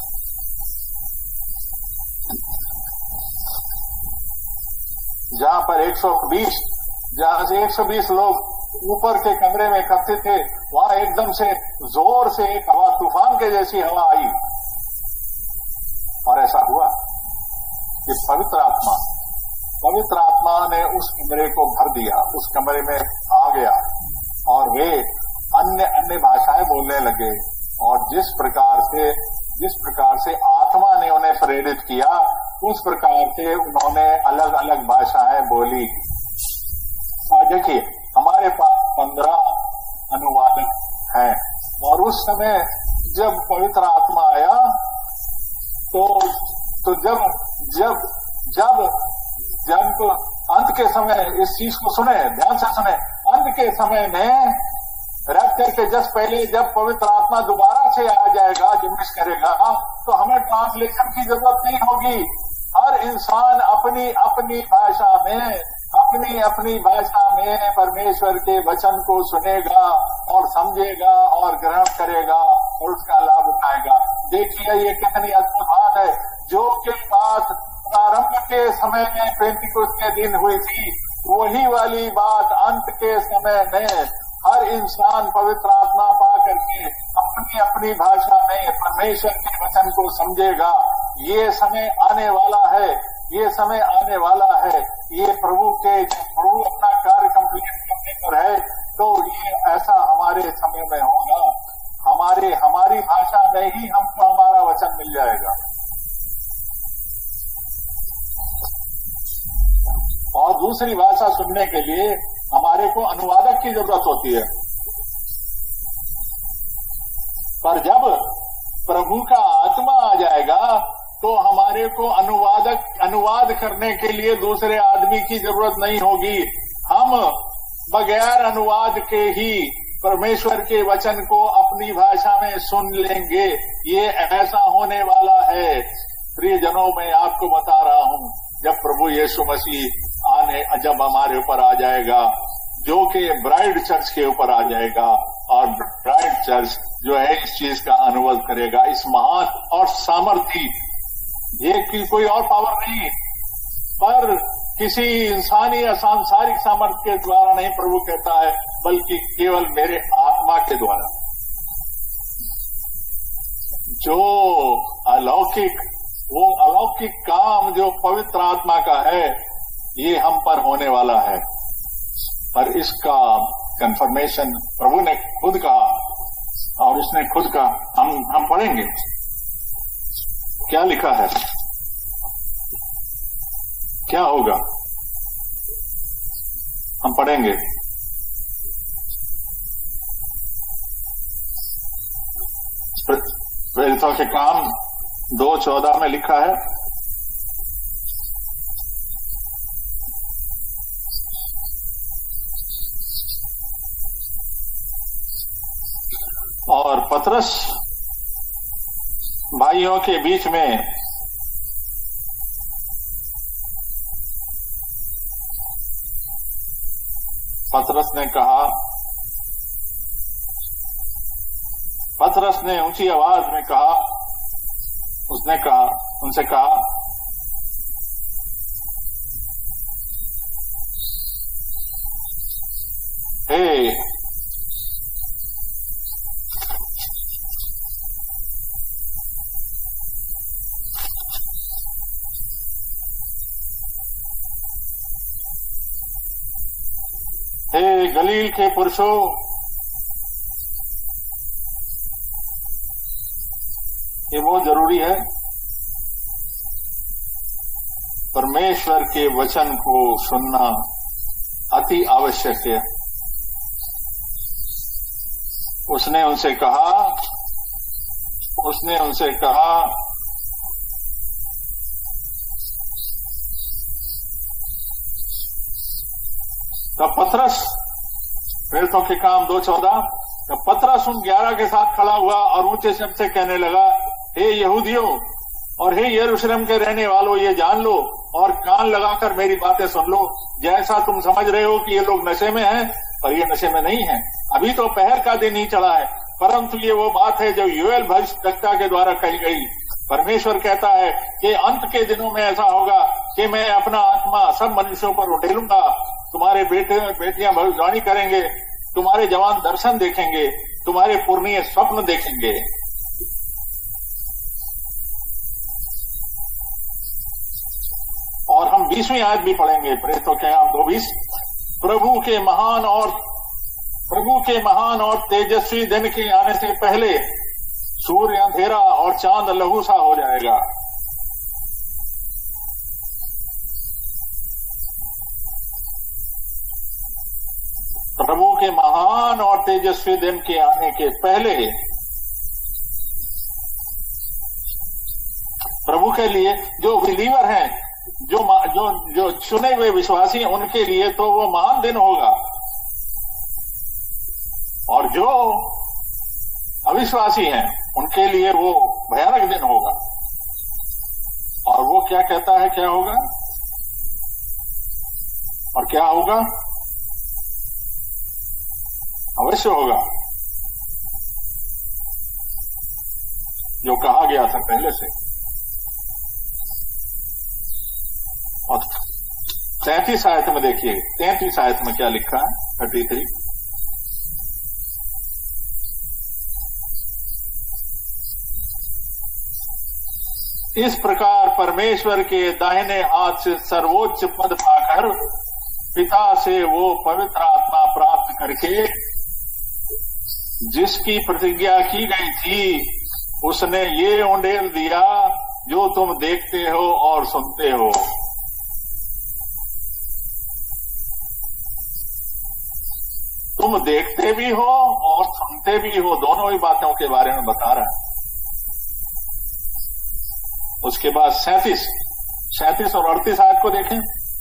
जहां पर एक सौ बीस जहां से एक सौ बीस लोग ऊपर के कमरे में इकट्ठे थे, वहां एकदम से जोर से एक हवा, तूफान के जैसी हवा आई और ऐसा हुआ कि पवित्र आत्मा पवित्र आत्मा ने उस कमरे को भर दिया, उस कमरे में आ गया और वे अन्य अन्य भाषाएं बोलने लगे। और जिस प्रकार से जिस प्रकार से आत्मा ने उन्हें प्रेरित किया, उस प्रकार से उन्होंने अलग अलग भाषाएं बोली। देखिए, हमारे पास पंद्रह अनुवादक हैं और उस समय जब पवित्र आत्मा आया तो तो जब जब जब जब अंत के समय इस चीज को सुने, ध्यान से सुने, अंत के समय में रैप्चर के जस्ट पहले जब पवित्र आत्मा दोबारा से आ जाएगा, जिम्मिश करेगा, तो हमें ट्रांसलेशन की जरूरत नहीं होगी। हर इंसान अपनी अपनी भाषा में अपनी अपनी भाषा में परमेश्वर के वचन को सुनेगा और समझेगा और ग्रहण करेगा और उसका लाभ उठाएगा। देखिए, ये कितनी अद्भुत बात है। जो कि बात प्रारंभ के समय में पेंतिकुस्त के दिन हुई थी, वही वाली बात अंत के समय में हर इंसान पवित्र आत्मा पा करके अपनी अपनी भाषा में परमेश्वर के वचन को समझेगा। ये समय आने वाला है, ये समय आने वाला है। ये प्रभु के प्रभु अपना कार्य कंप्लीट करने पर है, तो ये ऐसा हमारे समय में होगा। हमारे हमारी भाषा में ही हमको हमारा वचन मिल जाएगा। और दूसरी भाषा सुनने के लिए हमारे को अनुवादक की जरूरत होती है। पर जब प्रभु का आत्मा आ जाएगा तो हमारे को अनुवादक अनुवाद करने के लिए दूसरे आदमी की जरूरत नहीं होगी। हम बगैर अनुवाद के ही परमेश्वर के वचन को अपनी भाषा में सुन लेंगे। ये ऐसा होने वाला है। प्रिय जनों, मैं आपको बता रहा हूं, जब प्रभु यीशु मसीह आने जब हमारे ऊपर आ जाएगा, जो कि ब्राइड चर्च के ऊपर आ जाएगा, और ब्राइड चर्च जो है इस चीज का अनुवाद करेगा, इस महान और सामर्थी, ये की कोई और पावर नहीं, पर किसी इंसानी या सांसारिक सामर्थ्य के द्वारा नहीं, प्रभु कहता है, बल्कि केवल मेरे आत्मा के द्वारा। जो अलौकिक वो अलौकिक काम जो पवित्र आत्मा का है, ये हम पर होने वाला है। पर इसका कंफर्मेशन प्रभु ने खुद कहा, और उसने खुद कहा, हम हम पढ़ेंगे क्या लिखा है, क्या होगा, हम पढ़ेंगे। प्रेरितों के काम दो चौदह में लिखा है, और पतरस भाइयों के बीच में पतरस ने कहा, पतरस ने ऊंची आवाज में कहा, उसने कहा उनसे कहा, हे हे गलील के पुरुषों, ये बहुत जरूरी है। परमेश्वर के वचन को सुनना अति आवश्यक है। उसने उनसे कहा उसने उनसे कहा तब पतरस, प्रेरितों के काम दो चौदह, तब पतरस उन ग्यारह के साथ खड़ा हुआ और ऊंचे शब्द से कहने लगा, हे यहूदियों और हे यरूशलेम के रहने वालों, ये जान लो और कान लगाकर मेरी बातें सुन लो। जैसा तुम समझ रहे हो कि ये लोग नशे में हैं, पर ये नशे में नहीं है। अभी तो पहर का दिन ही चढ़ा है, परंतु ये वो बात है जो योएल भविष्यद्वक्ता के द्वारा कही गई। परमेश्वर कहता है कि अंत के दिनों में ऐसा होगा कि मैं अपना आत्मा सब मनुष्यों पर उड़ेलूंगा। तुम्हारे बेटे बेटियां भविष्यवाणी करेंगे, तुम्हारे जवान दर्शन देखेंगे, तुम्हारे पुरनिये स्वप्न देखेंगे। और हम बीसवीं आयत भी पढ़ेंगे, प्रेरितों के काम दो बीस। प्रभु के महान और प्रभु के महान और तेजस्वी दिन के आने से पहले सूर्य अंधेरा और चांद लहू सा हो जाएगा। प्रभु के महान और तेजस्वी दिन के आने के पहले प्रभु के लिए जो बिलीवर हैं, जो जो जो चुने हुए विश्वासी हैं, उनके लिए तो वो महान दिन होगा, और जो अविश्वासी हैं उनके लिए वो भयानक दिन होगा। और वो क्या कहता है, क्या होगा और क्या होगा? अवश्य होगा जो कहा गया था पहले से। और तैंतीस आयत में देखिए, तैंतीस आयत में क्या लिखा है, थर्टी थ्री। इस प्रकार परमेश्वर के दाहिने हाथ से सर्वोच्च पद पाकर पिता से वो पवित्र आत्मा प्राप्त करके जिसकी प्रतिज्ञा की गई थी, उसने ये उंडेल दिया जो तुम देखते हो और सुनते हो। तुम देखते भी हो और सुनते भी हो, दोनों ही बातों के बारे में बता रहा है। उसके बाद सैंतीस सैंतीस और अड़तीस आयत को देखें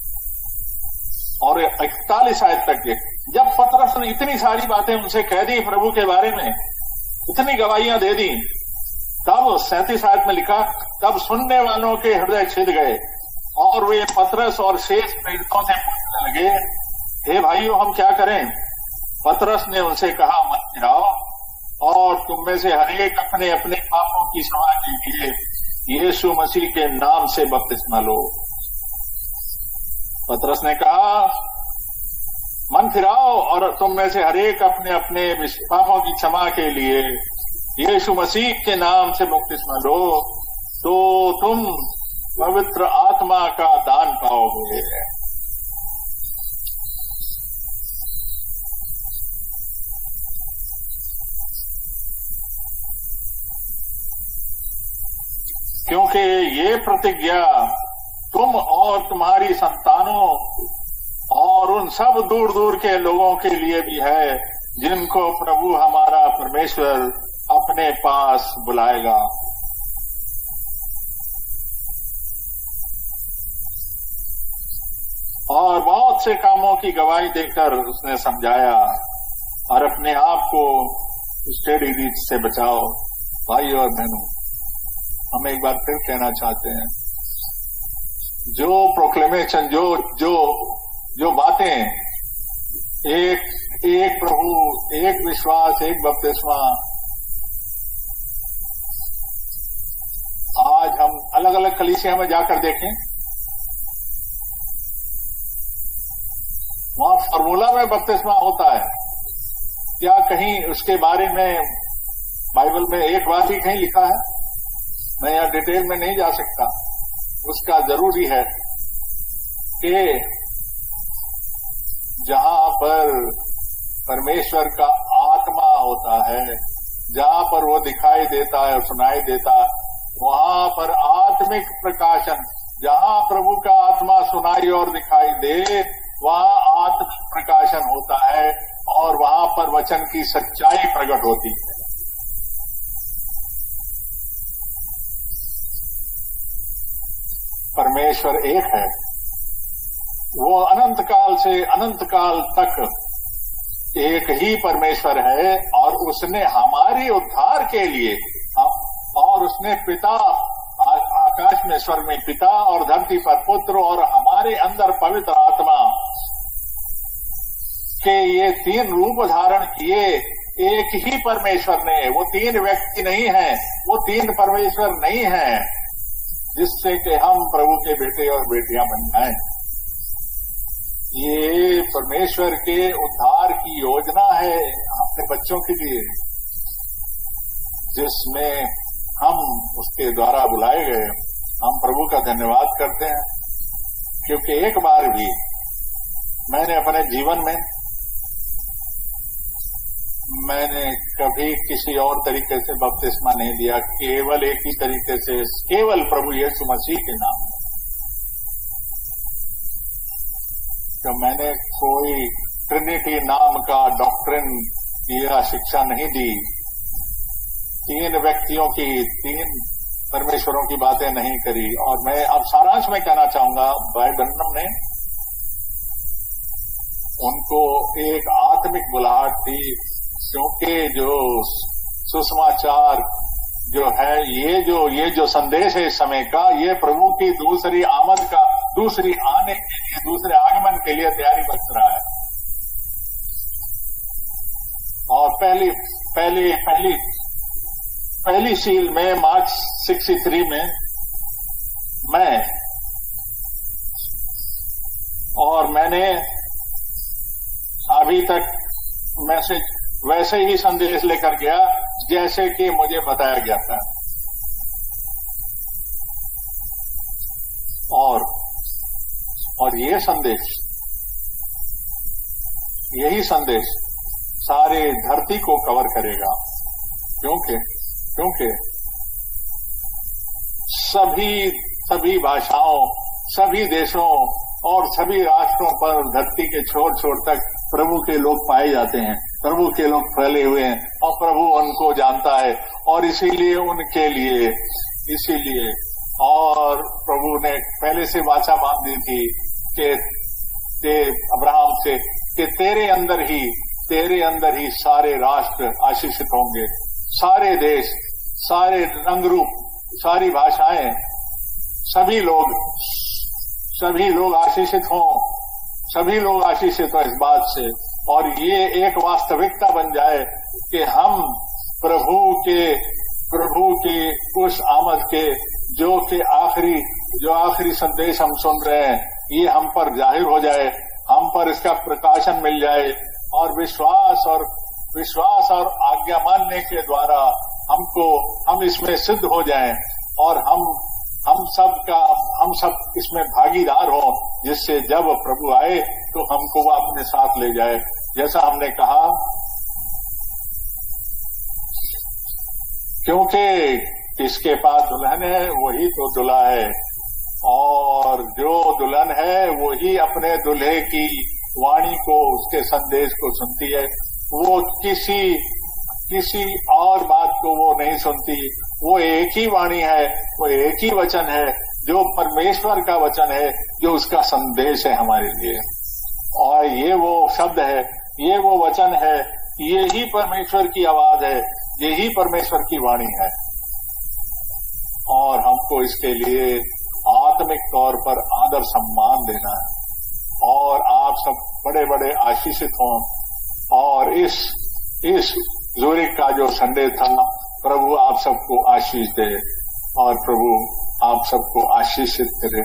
और इकतालीस आयत तक के। जब पतरस ने इतनी सारी बातें उनसे कह दी प्रभु के बारे में, इतनी गवाहियां दे दी, तब सैंतीस आयत में लिखा, तब सुनने वालों के हृदय छिद गए और वे पतरस और शेष प्रेरितों से पूछने लगे, हे भाइयों, हम क्या करें? पतरस ने उनसे कहा, मत गिराओ और तुम में से हरेक अपने अपने पापों की क्षमा के लिए यीशु मसीह के नाम से बपतिस्मा लो। पतरस ने कहा, मन फिराओ और तुम में से हरेक अपने अपने पापों की क्षमा के लिए यीशु मसीह के नाम से बपतिस्मा लो, तो तुम पवित्र आत्मा का दान पाओगे। क्योंकि ये प्रतिज्ञा तुम और तुम्हारी संतानों और उन सब दूर दूर के लोगों के लिए भी है जिनको प्रभु हमारा परमेश्वर अपने पास बुलाएगा। और बहुत से कामों की गवाही देकर उसने समझाया, और अपने आप को स्टेडी रीच से बचाओ। भाई और बहनों, हम एक बार फिर कहना चाहते हैं, जो प्रोक्लेमेशन, जो जो जो बातें, एक एक प्रभु, एक विश्वास, एक बपतिस्मा, आज हम अलग अलग कलीसिया में जाकर देखें, वहां फॉर्मूला में बपतिस्मा होता है क्या? कहीं उसके बारे में बाइबल में एक बात ही कहीं लिखा है? मैं यहां डिटेल में नहीं जा सकता। उसका जरूरी है कि जहां पर परमेश्वर का आत्मा होता है, जहां पर वो दिखाई देता है और सुनाई देता है, वहां पर आत्मिक प्रकाशन, जहां प्रभु का आत्मा सुनाई और दिखाई दे, वहां आत्मिक प्रकाशन होता है और वहां पर वचन की सच्चाई प्रकट होती है। परमेश्वर एक है, वो अनंत काल से अनंत काल तक एक ही परमेश्वर है, और उसने हमारे उद्धार के लिए, और उसने पिता, आकाश में स्वर्ग में पिता और धरती पर पुत्र और हमारे अंदर पवित्र आत्मा के ये तीन रूप धारण किए एक ही परमेश्वर ने। वो तीन व्यक्ति नहीं है, वो तीन परमेश्वर नहीं है, जिससे कि हम प्रभु के बेटे और बेटियां बन जाएं। ये परमेश्वर के उद्धार की योजना है अपने बच्चों के लिए, जिसमें हम उसके द्वारा बुलाए गए। हम प्रभु का धन्यवाद करते हैं क्योंकि एक बार भी मैंने अपने जीवन में मैंने कभी किसी और तरीके से बपतिस्मा नहीं दिया, केवल एक ही तरीके से, केवल प्रभु यीशु मसीह के नाम में। तो मैंने कोई ट्रिनिटी नाम का डॉक्ट्रिन या शिक्षा नहीं दी, तीन व्यक्तियों की, तीन परमेश्वरों की बातें नहीं करी। और मैं अब सारांश में कहना चाहूंगा, भाई ब्रैनम ने उनको एक आत्मिक बुलाहट थी, क्योंकि जो सुसमाचार जो है, ये जो ये जो संदेश है इस समय का, ये प्रभु की दूसरी आमद का, दूसरी आने के लिए, दूसरे आगमन के लिए तैयारी बच रहा है। और पहली पहली पहली पहली सील में मार्च तिरसठ में मैं और मैंने अभी तक मैसेज वैसे ही संदेश लेकर गया जैसे कि मुझे बताया गया था। और और ये संदेश, यही संदेश सारे धरती को कवर करेगा, क्योंकि क्योंकि सभी सभी भाषाओं, सभी देशों और सभी राष्ट्रों पर धरती के छोर छोर तक प्रभु के लोग पाए जाते हैं, प्रभु के लोग फैले हुए हैं और प्रभु उनको जानता है। और इसीलिए उनके लिए इसीलिए और प्रभु ने पहले से वाचा बांध दी थी कि ते अब्राहम से कि तेरे अंदर ही तेरे अंदर ही सारे राष्ट्र आशीषित होंगे, सारे देश, सारे रंग रूप, सारी भाषाएं, सभी लोग सभी लोग आशीषित हों, सभी लोग आशीषित हों इस बात से। और ये एक वास्तविकता बन जाए कि हम प्रभु के प्रभु की उस आमद के जो कि आखिरी जो आखिरी संदेश हम सुन रहे हैं, ये हम पर जाहिर हो जाए, हम पर इसका प्रकाशन मिल जाए, और विश्वास और विश्वास और आज्ञा मानने के द्वारा हमको हम इसमें सिद्ध हो जाएं और हम हम सब का हम सब इसमें भागीदार हो, जिससे जब प्रभु आए तो हमको वो अपने साथ ले जाए। जैसा हमने कहा, क्योंकि किसके पास दुल्हन है वही तो दुल्हा है, और जो दुल्हन है वही अपने दूल्हे की वाणी को, उसके संदेश को सुनती है। वो किसी किसी और बात को वो नहीं सुनती। वो एक ही वाणी है, वो एक ही वचन है जो परमेश्वर का वचन है, जो उसका संदेश है हमारे लिए। और ये वो शब्द है, ये वो वचन है, ये ही परमेश्वर की आवाज है, यही परमेश्वर की वाणी है। और हमको इसके लिए आत्मिक तौर पर आदर सम्मान देना है। और आप सब बड़े बड़े आशीषित हों। और इस इस ज़ूरिख का जो संडे था, प्रभु आप सबको आशीष दे और प्रभु आप सबको आशीषित करे।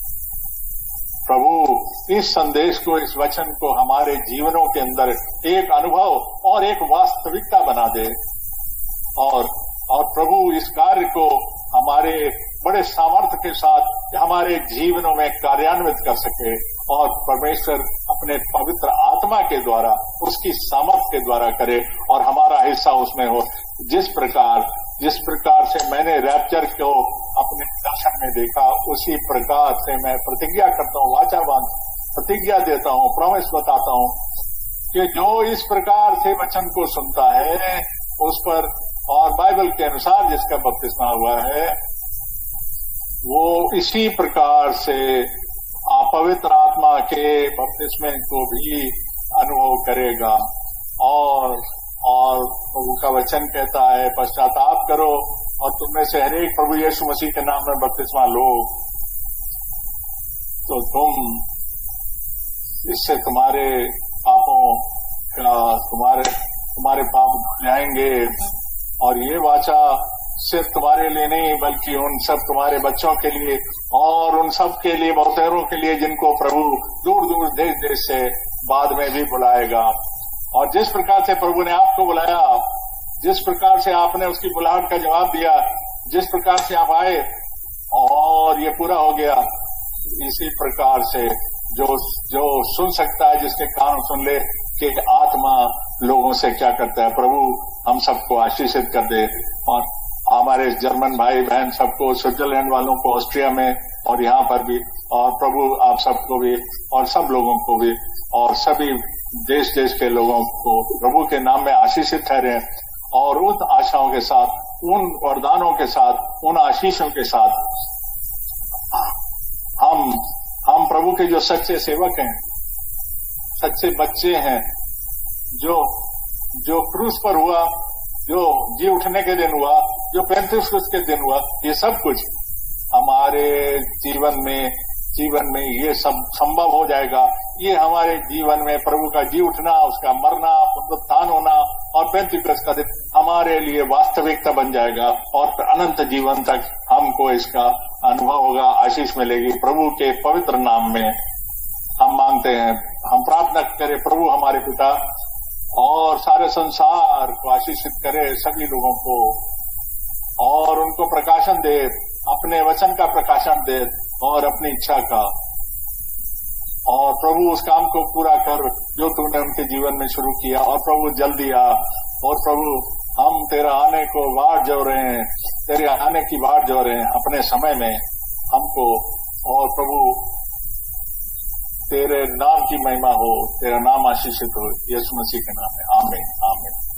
प्रभु इस संदेश को, इस वचन को हमारे जीवनों के अंदर एक अनुभव और एक वास्तविकता बना दे। और और प्रभु इस कार्य को हमारे बड़े सामर्थ्य के साथ हमारे जीवनों में कार्यान्वित कर सके, और परमेश्वर अपने पवित्र आत्मा के द्वारा, उसकी सामर्थ्य के द्वारा करे और हमारा हिस्सा उसमें हो। जिस प्रकार जिस प्रकार से मैंने रैप्चर को अपने दर्शन में देखा, उसी प्रकार से मैं प्रतिज्ञा करता हूँ, वाचावान प्रतिज्ञा देता हूँ, प्रॉमिस बताता हूँ कि जो इस प्रकार से वचन को सुनता है उस पर, और बाइबल के अनुसार जिसका बपतिस्मा हुआ है, वो इसी प्रकार से पवित्र आत्मा के बपतिस्मे को भी अनुभव करेगा। और और प्रभु का वचन कहता है, पश्चाताप करो और तुम में से हर एक प्रभु यीशु मसीह के नाम में बपतिस्मा लो, तो तुम इससे तुम्हारे पापों का तुम्हारे तुम्हारे पाप धुल जाएंगे। और ये वाचा सिर्फ तुम्हारे लिए नहीं, बल्कि उन सब तुम्हारे बच्चों के लिए और उन सब के लिए, बहुतेरों के लिए जिनको प्रभु दूर दूर देश देश से बाद में भी बुलाएगा। और जिस प्रकार से प्रभु ने आपको बुलाया, जिस प्रकार से आपने उसकी बुलाहट का जवाब दिया, जिस प्रकार से आप आए और ये पूरा हो गया, इसी प्रकार से जो जो सुन सकता है, जिसके कान सुन ले कि आत्मा लोगों से क्या करता है। प्रभु हम सबको आशीषित कर दे, और हमारे जर्मन भाई बहन सबको, स्विट्जरलैंड वालों को, ऑस्ट्रिया में और यहाँ पर भी, और प्रभु आप सबको भी और सब लोगों को भी और सभी देश देश के लोगों को प्रभु के नाम में आशीषित ठहरे, और उन आशाओं के साथ, उन वरदानों के साथ, उन आशीषों के साथ हम हम प्रभु के जो सच्चे सेवक हैं, सच्चे बच्चे हैं, जो जो क्रूस पर हुआ, जो जी उठने के दिन हुआ, जो पेंतीकोस्त के दिन हुआ, ये सब कुछ हमारे जीवन में जीवन में ये सब संभव हो जाएगा। ये हमारे जीवन में प्रभु का जी उठना, उसका मरना, पुनरुत्थान होना और पेंतीकोस्त का दिन हमारे लिए वास्तविकता बन जाएगा, और अनंत जीवन तक हमको इसका अनुभव होगा, आशीष मिलेगी। प्रभु के पवित्र नाम में हम मांगते हैं, हम प्रार्थना करें। प्रभु हमारे पिता और सारे संसार को आशीषित करे, सभी लोगों को, और उनको प्रकाशन दे, अपने वचन का प्रकाशन दे और अपनी इच्छा का, और प्रभु उस काम को पूरा कर जो तूने उनके जीवन में शुरू किया। और प्रभु जल्दी आ, और प्रभु हम तेरा आने को वाट जो रहे हैं, तेरे आने की वाट जो रहे हैं अपने समय में हमको, और प्रभु तेरे नाम की महिमा हो, तेरा नाम आशीषित हो, यीशु मसीह के नाम में आमीन आमीन।